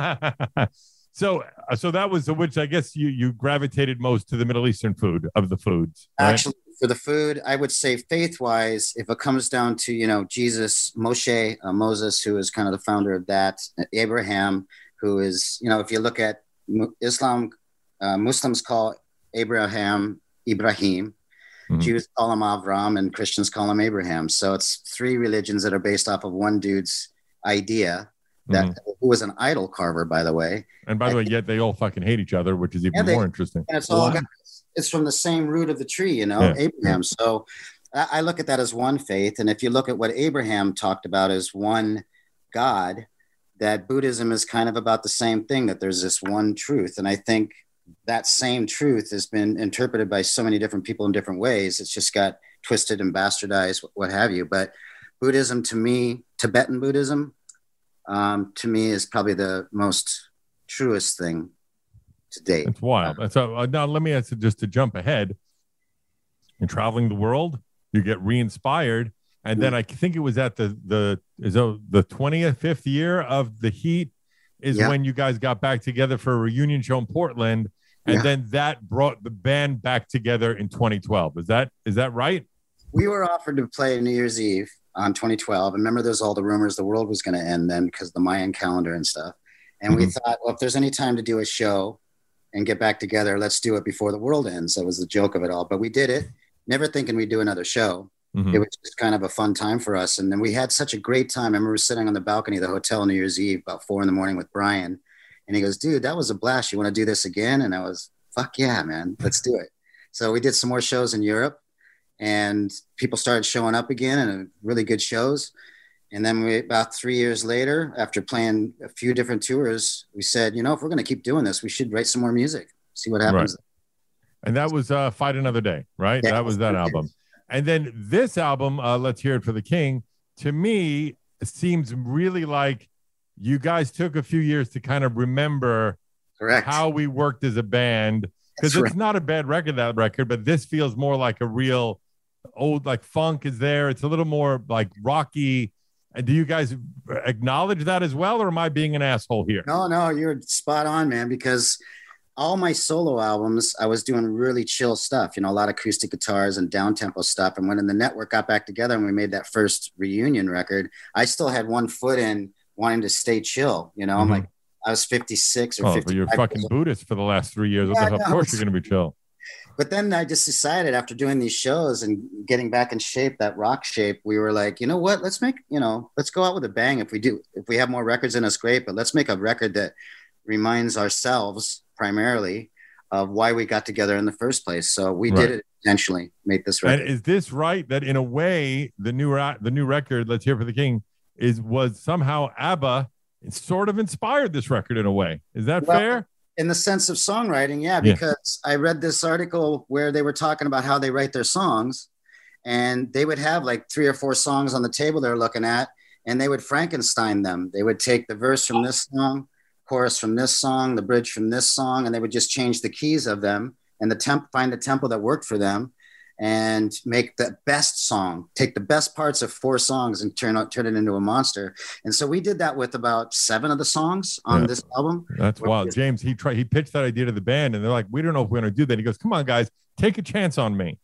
so, so that was the which I guess you you gravitated most to the Middle Eastern food of the foods. Right? Actually, for the food, I would say faith-wise, if it comes down to, you know, Jesus, Moshe, uh, Moses, who is kind of the founder of that, Abraham, who is, you know, if you look at Islam, uh, Muslims call Abraham Ibrahim, mm-hmm. Jews call him Avram, and Christians call him Abraham. So it's three religions that are based off of one dude's idea that mm-hmm. who was an idol carver, by the way. And by the way, yet they all fucking hate each other, which is even yeah, they, more interesting. And it's all got, it's from the same root of the tree, you know, yeah. Abraham. So I, I look at that as one faith. And if you look at what Abraham talked about as one God, that Buddhism is kind of about the same thing, that there's this one truth. And I think that same truth has been interpreted by so many different people in different ways. It's just got twisted and bastardized, what have you. But Buddhism, to me, Tibetan Buddhism, um, to me, is probably the most truest thing to date. It's wild. So uh, now let me ask you, just to jump ahead, in traveling the world, you get re-inspired. And then I think it was at the the is the twenty-fifth year of The Heat is yeah. when you guys got back together for a reunion show in Portland, and yeah. then that brought the band back together in twenty twelve. Is that is that right? We were offered to play New Year's Eve on twenty twelve. And remember, there's all the rumors the world was going to end then because of the Mayan calendar and stuff. And mm-hmm. we thought, well, if there's any time to do a show and get back together, let's do it before the world ends. That was the joke of it all. But we did it, never thinking we'd do another show. Mm-hmm. It was just kind of a fun time for us. And then we had such a great time. I remember sitting on the balcony of the hotel New Year's Eve about four in the morning with Brian. And he goes, dude, that was a blast. You want to do this again? And I was, fuck yeah, man, let's do it. So we did some more shows in Europe, and people started showing up again, and really good shows. And then we, about three years later, after playing a few different tours, we said, you know, if we're going to keep doing this, we should write some more music, see what happens. Right. And that was uh, Fight Another Day, right? Yeah, that was that album. And then this album, uh, Let's Hear It for the King, to me, seems really like you guys took a few years to kind of remember Correct. how we worked as a band. Because it's right. not a bad record, that record, but this feels more like a real old, like funk is there. It's a little more like rocky. And do you guys acknowledge that as well, or am I being an asshole here? No, no, you're spot on, man, because all my solo albums, I was doing really chill stuff, you know, a lot of acoustic guitars and down-tempo stuff. And when the network got back together and we made that first reunion record, I still had one foot in wanting to stay chill. You know, mm-hmm. I'm like, I was fifty-six or oh, fifty. But you're fucking Buddhist for the last three years. Yeah, of no, course you're going to be chill. But then I just decided after doing these shows and getting back in shape, that rock shape, we were like, you know what, let's make, you know, let's go out with a bang. If we do, if we have more records in us, great, but let's make a record that reminds ourselves primarily of why we got together in the first place. So we right. did it intentionally, make this record. And is this right, that in a way, the new, ra- the new record, Let's Hear for the King, is was somehow ABBA sort of inspired this record in a way? Is that well, fair? In the sense of songwriting, yeah, because yeah. I read this article where they were talking about how they write their songs, and they would have like three or four songs on the table they're looking at, and they would Frankenstein them. They would take the verse from this song, chorus from this song, the bridge from this song, and they would just change the keys of them and the temp, find the tempo that worked for them, and make the best song, take the best parts of four songs and turn out, turn it into a monster. And so we did that with about seven of the songs on yeah. this album. That's wild. James, he tried, he pitched that idea to the band, and they're like, we don't know if we're going to do that. He goes, come on, guys, take a chance on me.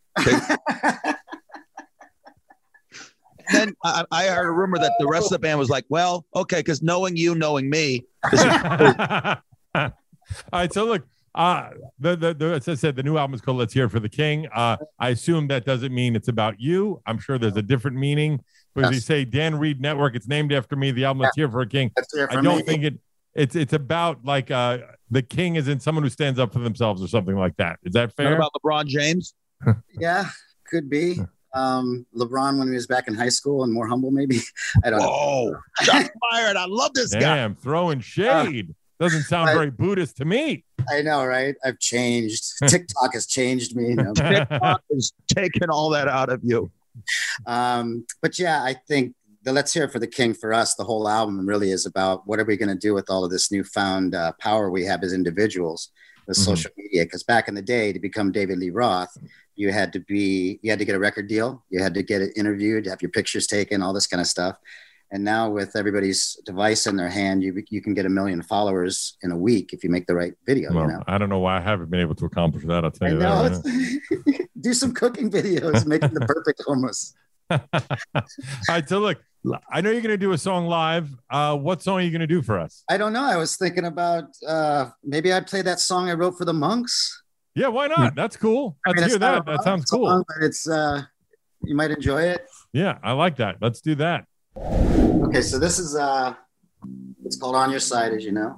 Then I, I heard a rumor that the rest of the band was like, well, okay, because knowing you, knowing me. All right, so look, Uh, the, the, the, as I said, the new album is called Let's Hear for the King. Uh, I assume that doesn't mean it's about you. I'm sure there's a different meaning. But yes. as you say, Dan Reed Network, it's named after me. The album Let's Hear for a King. I don't me. think it, it's, it's about like uh, the king is in someone who stands up for themselves or something like that. Is that fair? What about LeBron James? Yeah, could be. Um, LeBron when he was back in high school and more humble, maybe. I don't Whoa, know. Shots fired. I love this Damn, guy. Damn, throwing shade. Uh, Doesn't sound I, very Buddhist to me. I know, right? I've changed. TikTok has changed me. You know? TikTok has taken all that out of you. Um, but yeah, I think the Let's Hear It for the King for us, the whole album really is about what are we going to do with all of this newfound uh, power we have as individuals with mm-hmm. social media. Because back in the day, to become David Lee Roth, you had to be, you had to get a record deal. You had to get it interviewed, have your pictures taken, all this kind of stuff. And now with everybody's device in their hand, you you can get a million followers in a week if you make the right video. Well, you know? I don't know why I haven't been able to accomplish that. I'll tell I you know, that. Right? Do some cooking videos, making the perfect hummus. All right, so look, I know you're going to do a song live. Uh, what song are you going to do for us? I don't know. I was thinking about uh, maybe I'd play that song I wrote for the Monks. Yeah, why not? That's cool. Let's I mean, hear that. That sounds cool. Song, but it's uh, you might enjoy it. Yeah, I like that. Let's do that. Okay, so this is uh it's called On Your Side, as you know.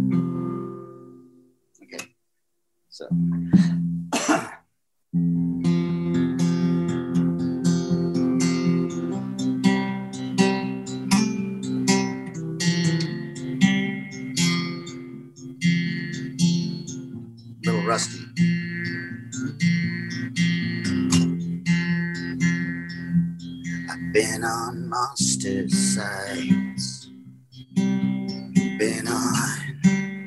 Okay. So little rusty. Been on monster sides, been on,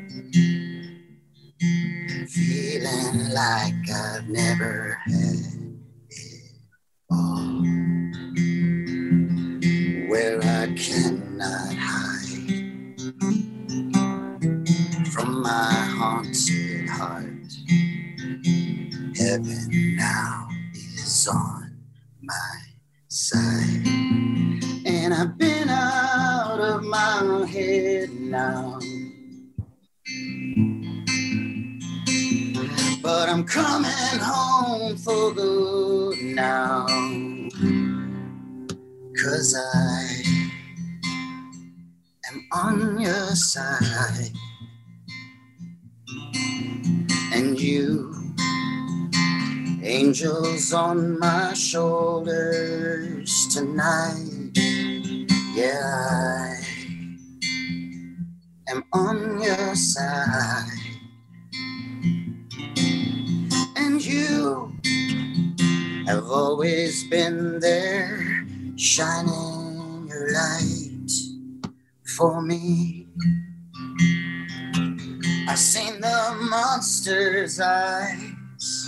feeling like I've never had it all, where I cannot hide from my haunted heart. Heaven now is on my side, and I've been out of my head now, but I'm coming home for good now, 'cause I am on your side, and you angels on my shoulders tonight. Yeah, I am on your side. And you have always been there, shining your light for me. I've seen the monster's eyes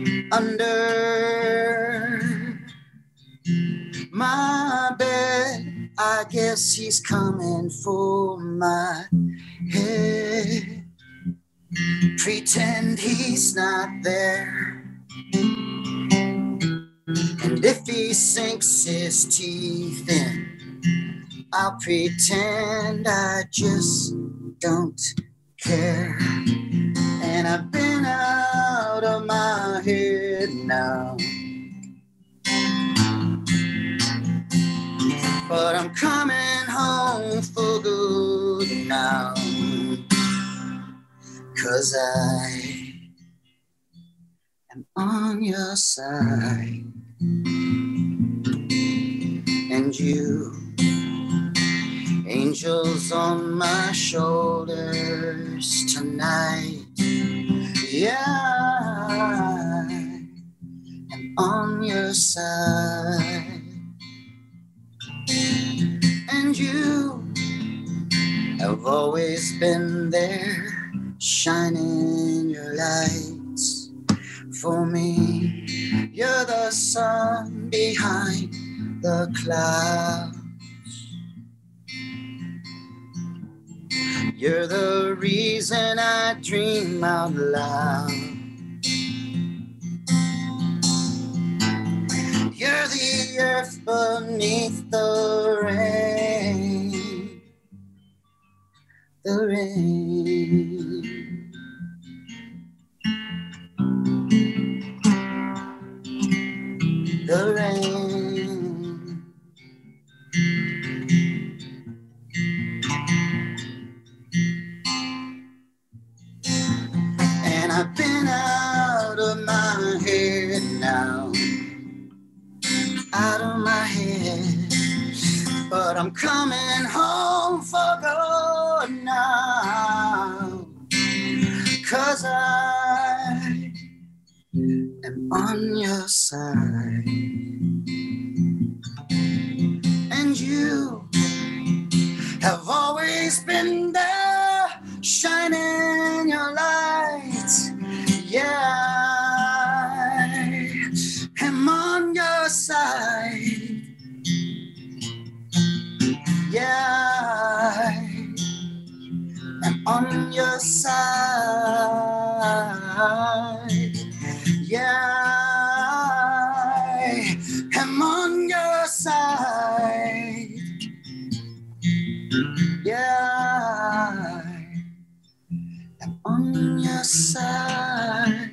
under my bed, I guess he's coming for my head. Pretend he's not there. And if he sinks his teeth in, I'll pretend I just don't care. And I've been out of my head now. But I'm coming home for good now. 'Cause I am on your side. And you, angels on my shoulders tonight. Yeah, I'm on your side. And you have always been there, shining your lights for me. You're the sun behind the clouds. You're the reason I dream out loud. You're the earth beneath the rain. The rain. The rain. And I've been out of my head now. Out of my head. But I'm coming home for good now. 'Cause I am on your side. And you have always been there, shining your light. Yeah, I'm on your side. Yeah, I'm on your side. Yeah, I'm on your side. Yeah, I'm on your side.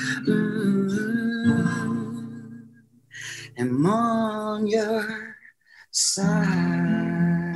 Mm-hmm. I'm on your side.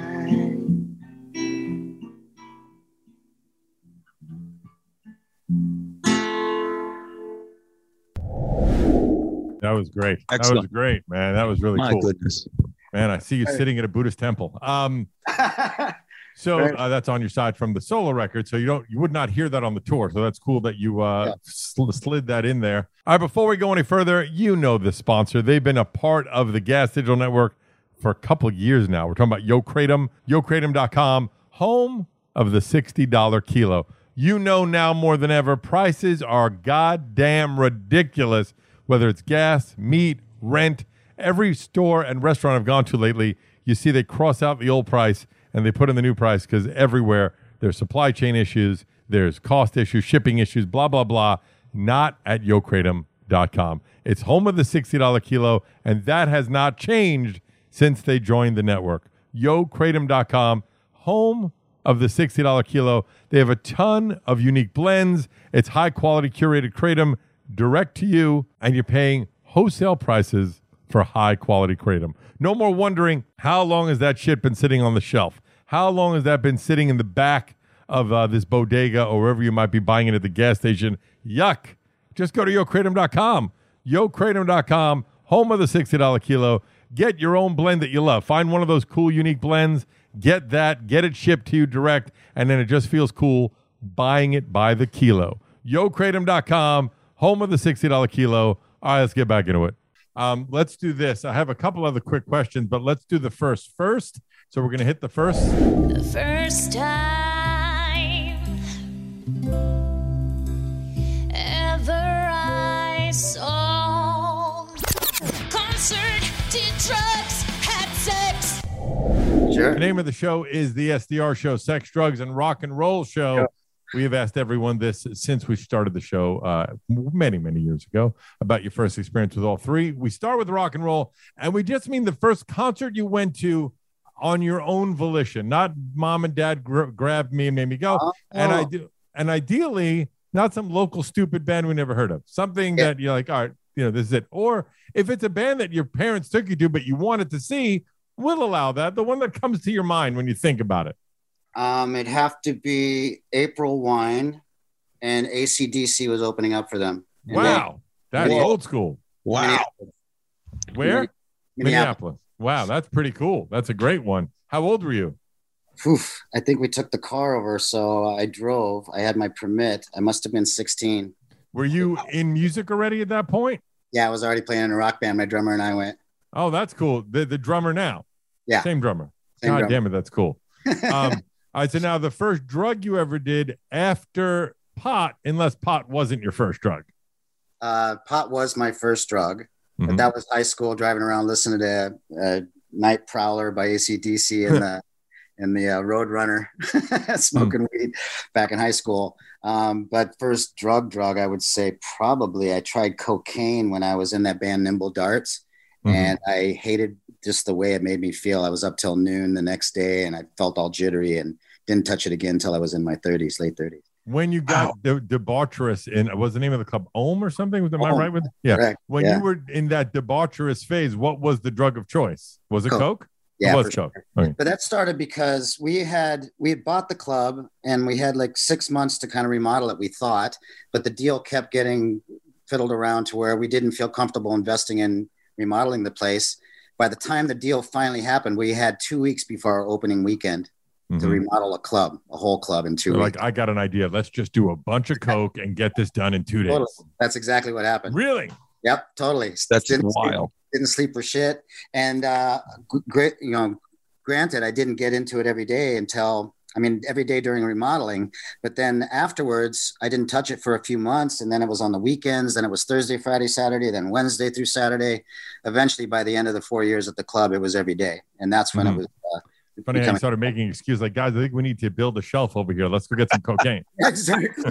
That was great. Excellent. That was great, man. That was really My cool. goodness. Man, I see you sitting at a Buddhist temple. Um, so uh, that's on your side from the solo record. So you don't, you would not hear that on the tour. So that's cool that you uh, yeah. sl- slid that in there. All right, before we go any further, you know the sponsor. They've been a part of the Gas Digital Network for a couple of years now. We're talking about Yo Kratom, yo kratom dot com, home of the sixty dollars kilo. You know now more than ever, prices are goddamn ridiculous. Whether it's gas, meat, rent, every store and restaurant I've gone to lately, you see they cross out the old price and they put in the new price because everywhere there's supply chain issues, there's cost issues, shipping issues, blah, blah, blah. Not at yo kratom dot com. It's home of the sixty dollars kilo, and that has not changed since they joined the network. yo kratom dot com, home of the sixty dollars kilo. They have a ton of unique blends. It's high-quality curated kratom direct to you, and you're paying wholesale prices for high-quality kratom. No more wondering, how long has that shit been sitting on the shelf? How long has that been sitting in the back of uh, this bodega or wherever you might be buying it at the gas station? Yuck. Just go to yo kratom dot com. yo kratom dot com, home of the sixty dollars kilo. Get your own blend that you love. Find one of those cool, unique blends. Get that. Get it shipped to you direct, and then it just feels cool buying it by the kilo. yo kratom dot com, home of the sixty dollars kilo. All right, let's get back into it. Um, let's do this. I have a couple other quick questions, but let's do the first first. So we're going to hit the first. The first time ever I saw concert, did drugs, had sex. Sure. The name of the show is the S D R Show, Sex, Drugs, and Rock and Roll Show. Yeah. We have asked everyone this since we started the show uh, many, many years ago about your first experience with all three. We start with rock and roll, and we just mean the first concert you went to on your own volition, not mom and dad gr- grabbed me and made me go. Oh. And I do, and ideally, not some local stupid band we never heard of. Something Yeah. that you're like, all right, you know, this is it. Or if it's a band that your parents took you to, but you wanted to see, we'll allow that. The one that comes to your mind when you think about it. Um, it'd have to be April Wine, and A C D C was opening up for them. And Wow. That's Whoa. old school. Wow. Minneapolis. Where? Minneapolis. Minneapolis. Wow. That's pretty cool. That's a great one. How old were you? Oof, I think we took the car over, so I drove. I had my permit. I must have been sixteen. Were you in music already at that point? Yeah, I was already playing in a rock band. My drummer and I went. Oh, that's cool. The the drummer now. Yeah. Same drummer. Same God drummer. damn it. That's cool. Um, all right. So now the first drug you ever did after pot, unless pot wasn't your first drug. Uh, pot was my first drug, Mhm. but that was high school, driving around listening to uh, Night Prowler by A C D C and the and the uh, Road Runner, smoking weed back in high school. Um, but first drug drug, I would say probably I tried cocaine when I was in that band Nimble Darts, Mhm. and I hated just the way it made me feel. I was up till noon the next day, and I felt all jittery, and didn't touch it again until I was in my thirties, late thirties. When you got de- debaucherous in, what was the name of the club? Ohm or something? Am I Ohm. right with? Yeah. Correct. When Yeah. you were in that debaucherous phase, what was the drug of choice? Was it Coke. Coke? Yeah, it was for sure. Coke. Okay. But that started because we had we had bought the club, and we had like six months to kind of remodel it, we thought, but the deal kept getting fiddled around to where we didn't feel comfortable investing in remodeling the place. By the time the deal finally happened, we had two weeks before our opening weekend to Mhm. remodel a club, a whole club in two They're weeks. like, I got an idea. Let's just do a bunch of Coke and get this done in two days. Totally. That's exactly what happened. Really? Yep, totally. That's didn't sleep, wild. didn't sleep for shit. And uh, great, you know, granted, I didn't get into it every day until, I mean, every day during remodeling. But then afterwards, I didn't touch it for a few months, and then it was on the weekends. Then it was Thursday, Friday, Saturday, then Wednesday through Saturday. Eventually, by the end of the four years at the club, it was every day, and that's when Mhm. it was. Uh, Funny how you becoming- started making excuses like, guys, I think we need to build a shelf over here. Let's go get some cocaine. Exactly.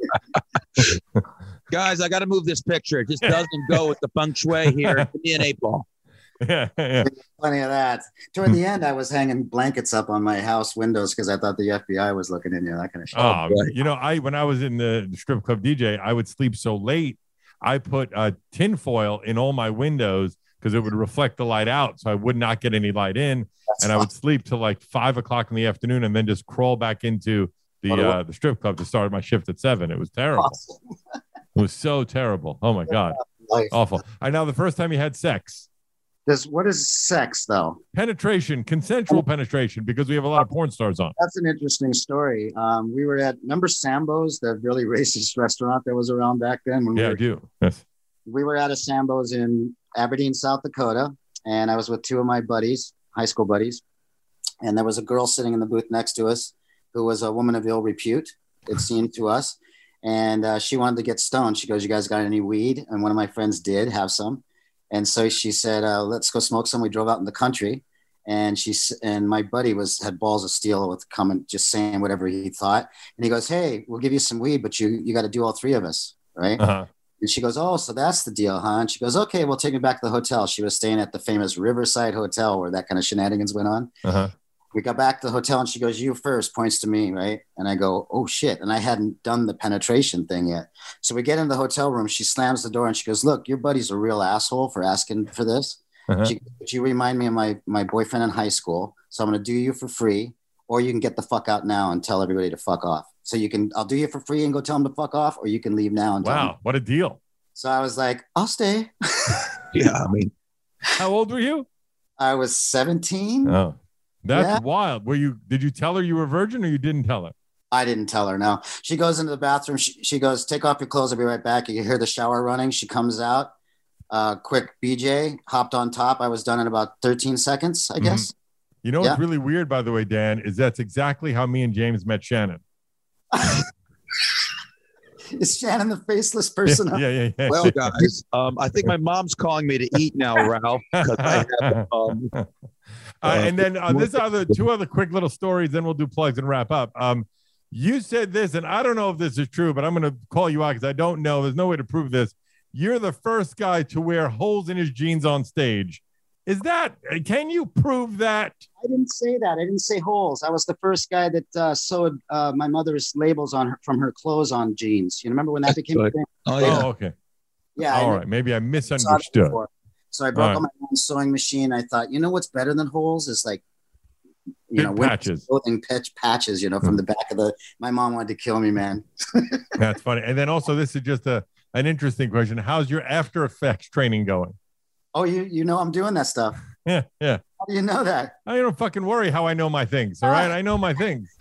Guys, I got to move this picture. It just doesn't go with the feng shui here. Give me an eight ball. yeah, yeah. Plenty of that. Toward the end, I was hanging blankets up on my house windows because I thought the F B I was looking in. You know, that kind of shit. Oh, boy. you know, I when I was in the strip club D J, I would sleep so late. I put uh, tin foil in all my windows because it would reflect the light out, so I would not get any light in, That's and I would sleep till like five o'clock in the afternoon, and then just crawl back into the What a- uh, the strip club to start my shift at seven. It was terrible. awesome. It was so terrible. Oh my god, Life. awful. I know the first time you had sex. Does what is sex though? Penetration, consensual penetration, because we have a lot of porn stars on. That's an interesting story. Um, we were at remember Sambo's, the really racist restaurant that was around back then. When Yeah, we I were, do. Yes. we were at a Sambo's in Aberdeen, South Dakota, and I was with two of my buddies, high school buddies, and there was a girl sitting in the booth next to us who was a woman of ill repute, it seemed to us, and uh, she wanted to get stoned. She goes, "You guys got any weed?" And one of my friends did have some. And so she said, uh, let's go smoke some. We drove out in the country, and she s- and my buddy was had balls of steel with coming, just saying whatever he thought. And he goes, "Hey, we'll give you some weed, but you you got to do all three of us, right?" Uh-huh. And she goes, "Oh, so that's the deal, huh?" And she goes, "Okay, we'll take me back to the hotel." She was staying at the famous Riverside Hotel where that kind of shenanigans went on. Uh-huh. We got back to the hotel, and she goes, "You first," points to me, right? And I go, "Oh shit!" And I hadn't done the penetration thing yet. So we get in the hotel room. She slams the door, and she goes, "Look, your buddy's a real asshole for asking for this. Uh-huh. She, but you remind me of my my boyfriend in high school, so I'm going to do you for free, or you can get the fuck out now and tell everybody to fuck off. So you can, I'll do you for free and go tell them to fuck off, or you can leave now and tell them." Wow, what a deal. So I was like, "I'll stay." Yeah, I mean, How old were you? I was seventeen. Oh, that's Yeah. wild. Were you? Did you tell her you were a virgin, or you didn't tell her? I didn't tell her. No, she goes into the bathroom. She, she goes, "Take off your clothes. I'll be right back." You hear the shower running. She comes out. Uh, quick B J hopped on top. I was done in about thirteen seconds, I guess. You know Yeah. what's really weird, by the way, Dan, is that's exactly how me and James met Shannon. Is Shannon the faceless person? Yeah, yeah, yeah. yeah. well, guys, um, I think my mom's calling me to eat now, Ralph. 'Cause I have, um, Uh, and then uh, this other two other quick little stories, then we'll do plugs and wrap up. Um, you said this, and I don't know if this is true, but I'm going to call you out because I don't know. There's no way to prove this. You're the first guy to wear holes in his jeans on stage. Is that, can you prove that? I didn't say that. I didn't say holes. I was the first guy that uh, sewed uh, my mother's labels on her, from her clothes on jeans. You remember when that became a thing? Oh, yeah. Oh, okay. Yeah. All I right. Maybe I misunderstood. So I broke All on right. my own sewing machine. I thought, you know what's better than holes is like, you Big know, winter patches. clothing patch, patches, you know, from the back of the, my mom wanted to kill me, man. That's funny. And then also, this is just a an interesting question. How's your After Effects training going? Oh, you you know I'm doing that stuff. Yeah, yeah. How do you know that? I don't fucking worry how I know my things. All right, I know my things.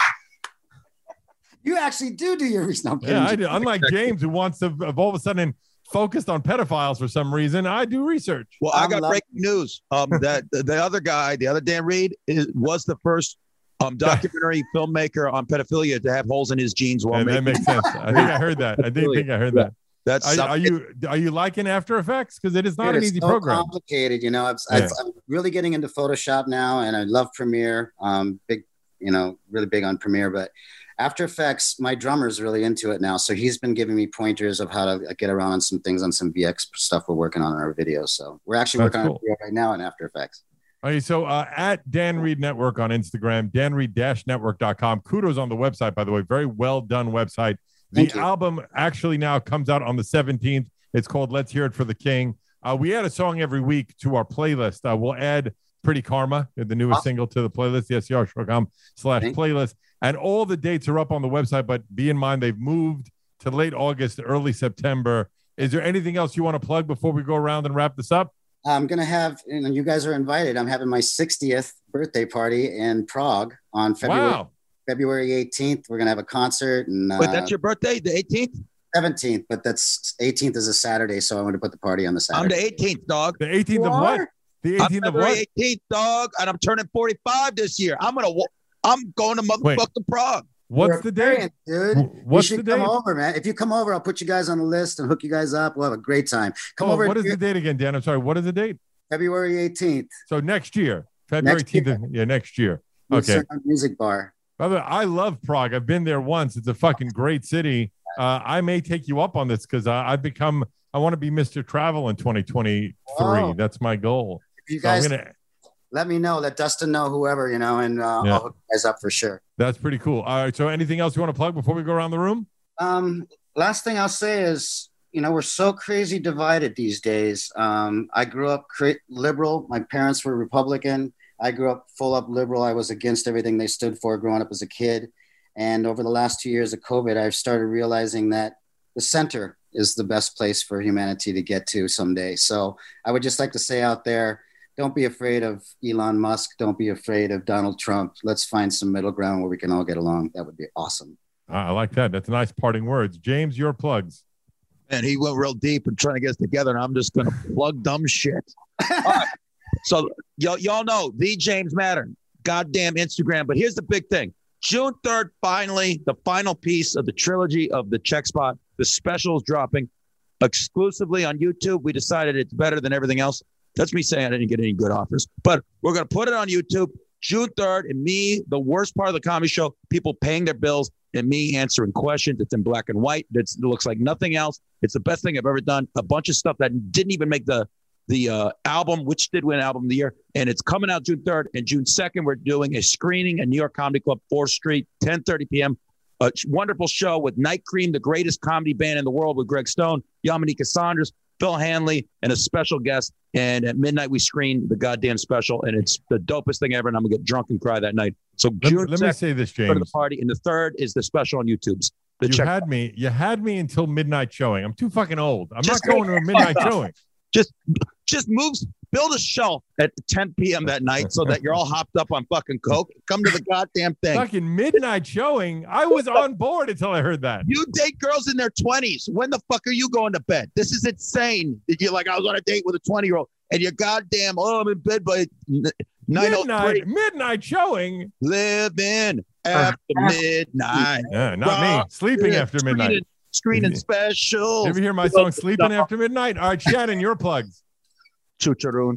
You actually do do your research. Yeah, I do. Unlike James, who wants to have all of a sudden focused on pedophiles for some reason, I do research. Well, I got breaking news. Um, that the, the other guy, the other Dan Reed, is, was the first um documentary filmmaker on pedophilia to have holes in his jeans while Yeah, making. that makes sense. I think I heard that. I did think I heard that. That's Are, are you are you liking After Effects? Because it is not Dude, an it's easy so program. complicated, you know. I've, Yeah. I've, I'm really getting into Photoshop now, and I love Premiere. Um, big, you know, really big on Premiere. But After Effects, my drummer's really into it now, so he's been giving me pointers of how to get around on some things on some V X stuff we're working on in our videos. So we're actually That's working cool. on a video right now in After Effects. Okay, so uh, at Dan Reed Network on Instagram, dan reed dash network dot com. Kudos on the website, by the way. Very well done website. The Thank you. album actually now comes out on the seventeenth. It's called Let's Hear It for the King. Uh, we add a song every week to our playlist. Uh, we'll add Pretty Karma, the newest Awesome. single, to the playlist, S C R dot com slash Thank playlist. And all the dates are up on the website, but be in mind they've moved to late August, early September. Is there anything else you want to plug before we go around and wrap this up? I'm gonna have, and you guys are invited. I'm having my sixtieth birthday party in Prague on February Wow. February eighteenth. We're gonna have a concert, and uh, Wait, that's your birthday, the eighteenth? seventeenth, but that's eighteenth is a Saturday, so I want to put the party on the I'm Saturday. the eighteenth, dog. The eighteenth You of what? are? The I'm eighteenth of February what? eighteenth, dog, and I'm turning forty-five this year. I'm gonna. wa- I'm going to Wait. motherfucking Prague. What's You're the a date? variant, dude? Wh- What's you the should date? come over, man. If you come over, I'll put you guys on the list and hook you guys up. We'll have a great time. Come Oh, over. what is here- the date again, Dan? I'm sorry. What is the date? February eighteenth. So next year, February Next year. eighteenth. Yeah, next year. Okay. Music bar. By the way, I love Prague. I've been there once. It's a fucking great city. Uh, I may take you up on this because I've become, I want to be Mister Travel in twenty twenty-three. Wow. That's my goal. If you So I'm guys gonna, let me know, let Dustin know, whoever, you know, and uh, Yeah. I'll hook you guys up for sure. that's pretty cool. All right. So anything else you want to plug before we go around the room? Um, last thing I'll say is, you know, we're so crazy divided these days. Um, I grew up cra- liberal. My parents were Republican. I grew up full up liberal. I was against everything they stood for growing up as a kid. And over the last two years of COVID, I've started realizing that the center is the best place for humanity to get to someday. So I would just like to say out there, don't be afraid of Elon Musk. Don't be afraid of Donald Trump. Let's find some middle ground where we can all get along. That would be awesome. Uh, I like that. That's nice parting words. James, your plugs. And he went real deep and trying to get us together, and I'm just gonna plug dumb shit. All right. So y'all, y'all know the James Mattern, goddamn Instagram. But here's the big thing: June third, finally, the final piece of the trilogy of the Check Spot. The special is dropping exclusively on YouTube. We decided it's better than everything else. That's me saying I didn't get any good offers, but we're gonna put it on YouTube June third, and me, the worst part of the comedy show, people paying their bills and me answering questions. It's in black and white. It's, it looks like nothing else. It's the best thing I've ever done. A bunch of stuff that didn't even make the the uh, album, which did win album of the year. And it's coming out June third. And June second, we're doing a screening at New York Comedy Club, fourth Street, ten thirty p.m. A wonderful show with Night Cream, the greatest comedy band in the world, with Greg Stone, Yamanika Saunders, Phil Hanley, and a special guest. And at midnight, we screen the goddamn special. And it's the dopest thing ever. And I'm going to get drunk and cry that night. So Let, June let me second, say this, go to the James. party. And the third is the special on YouTube's. The You check. had me. You had me until midnight showing. I'm too fucking old. I'm Just not going to a midnight showing. Just, just moves. Build a shelf at ten p.m. that night so that you're all hopped up on fucking coke. Come to the goddamn thing. Fucking midnight showing. I was on board until I heard that. You date girls in their twenties. When the fuck are you going to bed? This is insane. You're like, I was on a date with a twenty-year-old, and you're goddamn, oh, I'm in bed by nine oh three. Midnight, midnight showing. Living after midnight. Yeah, not me. Sleeping Yeah, after screening- midnight. Screening specials. You ever hear my song "Sleeping After Midnight"? All right, Shannon, your plugs. Chucharoon.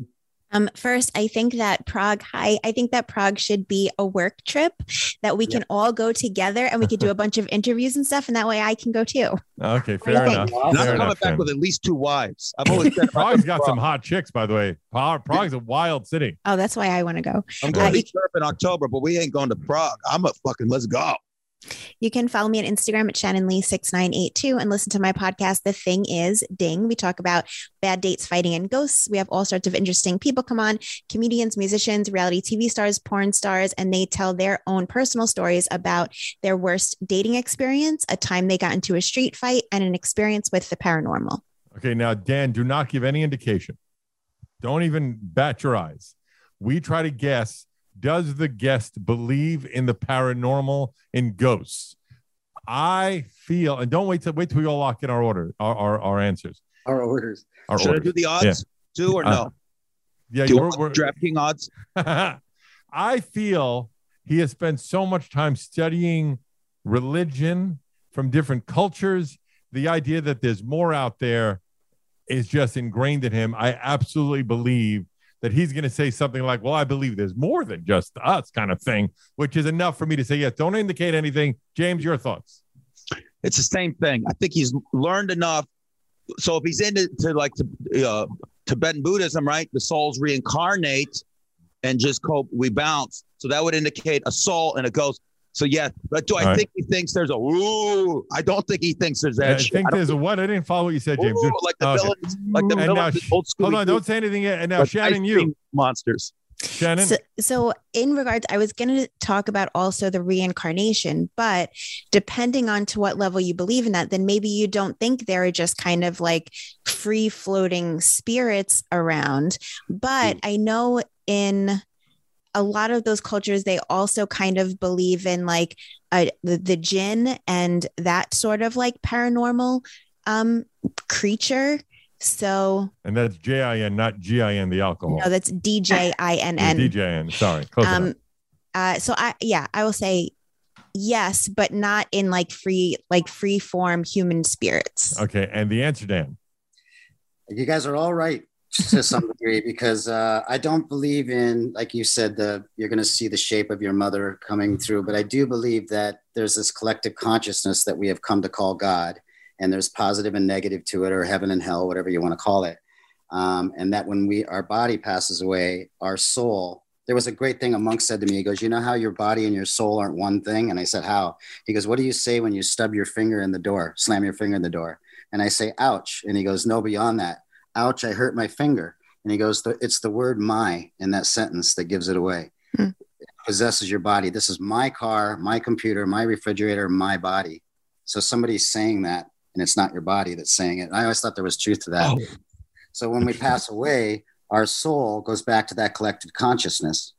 Um, first, I think that Prague, hi, I think that Prague should be a work trip that we can all go together and we could do a bunch of interviews and stuff. And that way I can go too. Okay, fair enough. And I'm Fair coming enough, back Jen. with at least two wives. I've always said Prague's got some hot chicks, by the way. Prague, Prague's a wild city. Oh, that's why I want to go. I'm going Uh, to you, be Europe in October, but we ain't going to Prague. I'm a fucking let's go. you can follow me on Instagram at Shannon Lee six nine eight two and listen to my podcast, The Thing Is Ding. We talk about bad dates, fighting, and ghosts. We have all sorts of interesting people come on, comedians, musicians, reality T V stars, porn stars, and they tell their own personal stories about their worst dating experience, a time they got into a street fight, and an experience with the paranormal. Okay, now, Dan, do not give any indication. Don't even bat your eyes. We try to guess, does the guest believe in the paranormal, in ghosts? I feel, and don't wait till wait till we all lock in our order, our our, our answers. Our orders. Our Should orders. I do the odds Yeah. too or Uh, no? Yeah, do you we're, want we're, DraftKings odds? I feel he has spent so much time studying religion from different cultures. The idea that there's more out there is just ingrained in him. I absolutely believe that he's going to say something like, well, I believe there's more than just us kind of thing, which is enough for me to say, yes, don't indicate anything. James, your thoughts? It's the same thing. I think he's learned enough. So if he's into to like to, uh, Tibetan Buddhism, right? The souls reincarnate and just cope. We bounce. So that would indicate a soul and a ghost. So yeah, but do I All think he thinks there's a ooh? I don't think he thinks there's that. I shit. think I don't there's a what? I didn't follow what you said, James. ooh, like the Okay. villains, like the And now, villains, old school. hold on, don't say anything yet. And now, Shannon, you. monsters. Shannon? So, so in regards, I was going to talk about also the reincarnation, but depending on to what level you believe in that, then maybe you don't think there are just kind of like free floating spirits around. But I know in a lot of those cultures, they also kind of believe in like uh, the, the jinn and that sort of like paranormal um, creature. So, And that's J I N, not G I N, the alcohol. no, that's D J I N Yeah, N. D J N. Sorry. Close enough. Um, uh, so I, yeah, I will say yes, but not in like free, like free form human spirits. Okay. And the answer, Dan. You guys are all right to some degree because uh, I don't believe in, like you said, the you're going to see the shape of your mother coming through. But I do believe that there's this collective consciousness that we have come to call God, and there's positive and negative to it, or heaven and hell, whatever you want to call it. Um, and that when we our body passes away, our soul. There was a great thing a monk said to me. He goes, "You know how your body and your soul aren't one thing?" And I said, "How?" He goes, "What do you say when you stub your finger in the door, slam your finger in the door?" And I say, "Ouch." And he goes, "No, beyond that. Ouch, I hurt my finger." And he goes, "It's the word my in that sentence that gives it away." Hmm. It possesses your body. This is my car, my computer, my refrigerator, my body. So somebody's saying that, and it's not your body that's saying it. And I always thought there was truth to that. Oh. So when we pass away, our soul goes back to that collective consciousness.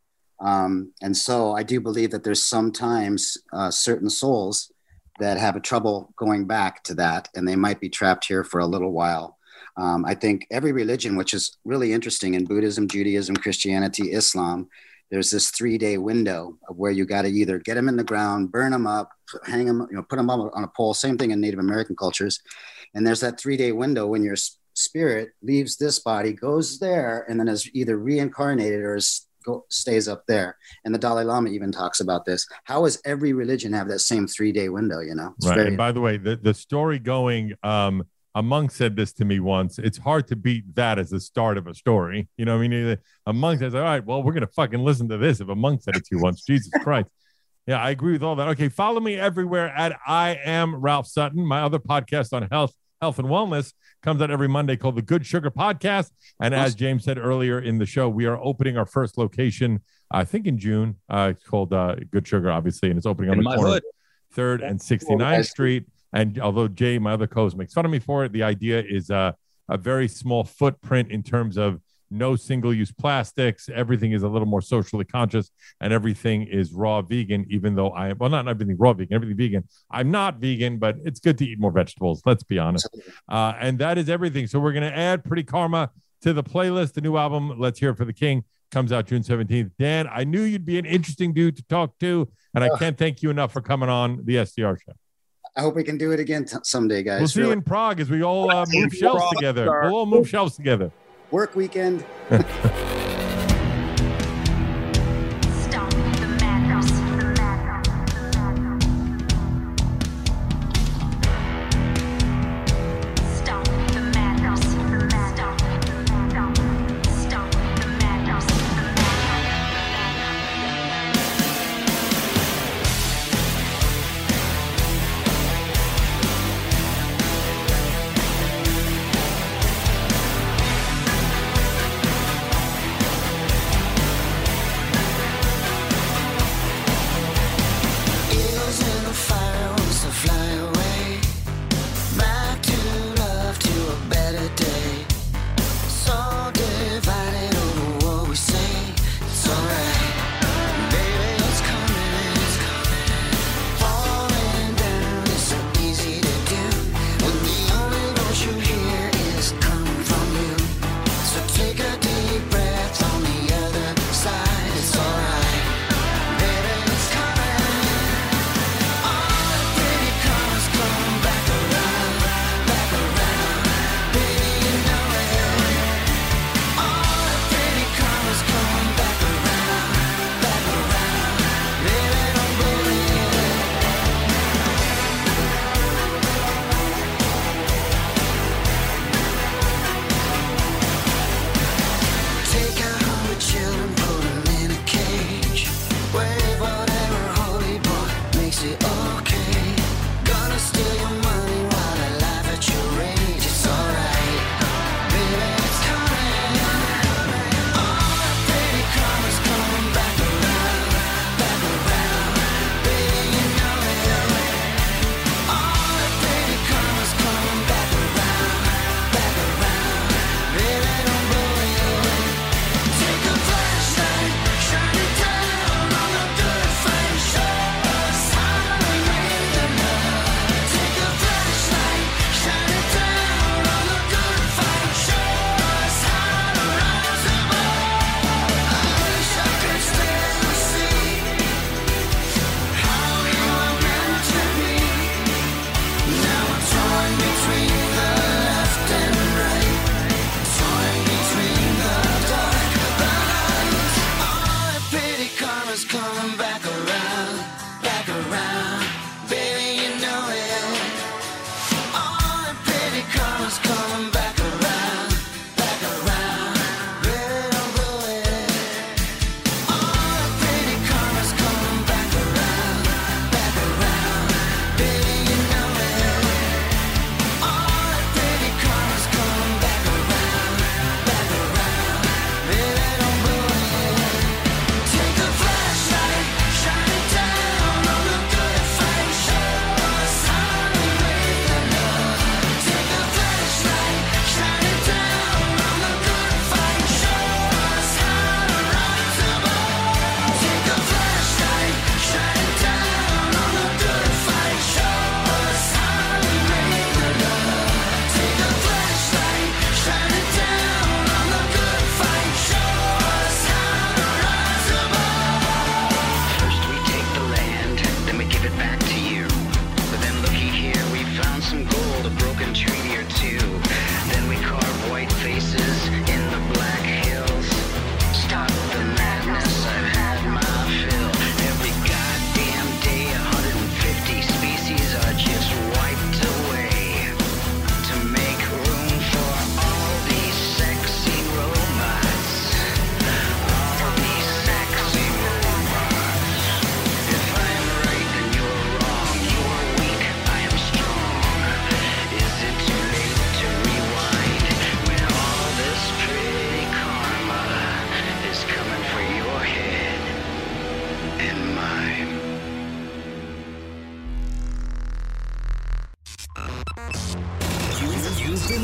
Um, and so I do believe that there's sometimes uh, certain souls that have a trouble going back to that, and they might be trapped here for a little while. Um, I think every religion, which is really interesting in Buddhism, Judaism, Christianity, Islam, there's this three-day window of where you got to either get them in the ground, burn them up, hang them, you know, put them on a pole. Same thing in Native American cultures. And there's that three-day window when your spirit leaves this body, goes there, and then is either reincarnated or is, go, stays up there. And the Dalai Lama even talks about this. How does every religion have that same three-day window? You know, it's Right. very- And by the way, the, the story going, um, a monk said this to me once. It's hard to beat that as the start of a story. You know what I mean? A monk says, all right, well, we're going to fucking listen to this. If a monk said it to you once, Jesus Christ. Yeah, I agree with all that. Okay, follow me everywhere at I am Ralph Sutton. My other podcast on health, health and wellness comes out every Monday called the Good Sugar Podcast. And as James said earlier in the show, we are opening our first location, I think in June. Uh, it's called uh, Good Sugar, obviously, and it's opening on In the my corner, hood. third and sixty-ninth Street. And although Jay, my other co-host, makes fun of me for it, the idea is uh, a very small footprint in terms of no single-use plastics. Everything is a little more socially conscious, and everything is raw vegan, even though I am, well, not everything raw vegan, everything vegan. I'm not vegan, but it's good to eat more vegetables. Let's be honest. Uh, and that is everything. So we're going to add Pretty Karma to the playlist. The new album, Let's Hear It for the King, comes out June seventeenth. Dan, I knew you'd be an interesting dude to talk to, and I can't thank you enough for coming on the S D R show. I hope we can do it again t- someday, guys. We'll see you Really. in Prague as we all uh, move shelves Prague, together. sir. We'll all move shelves together. Work weekend.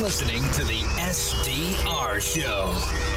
listening to the S D R Show.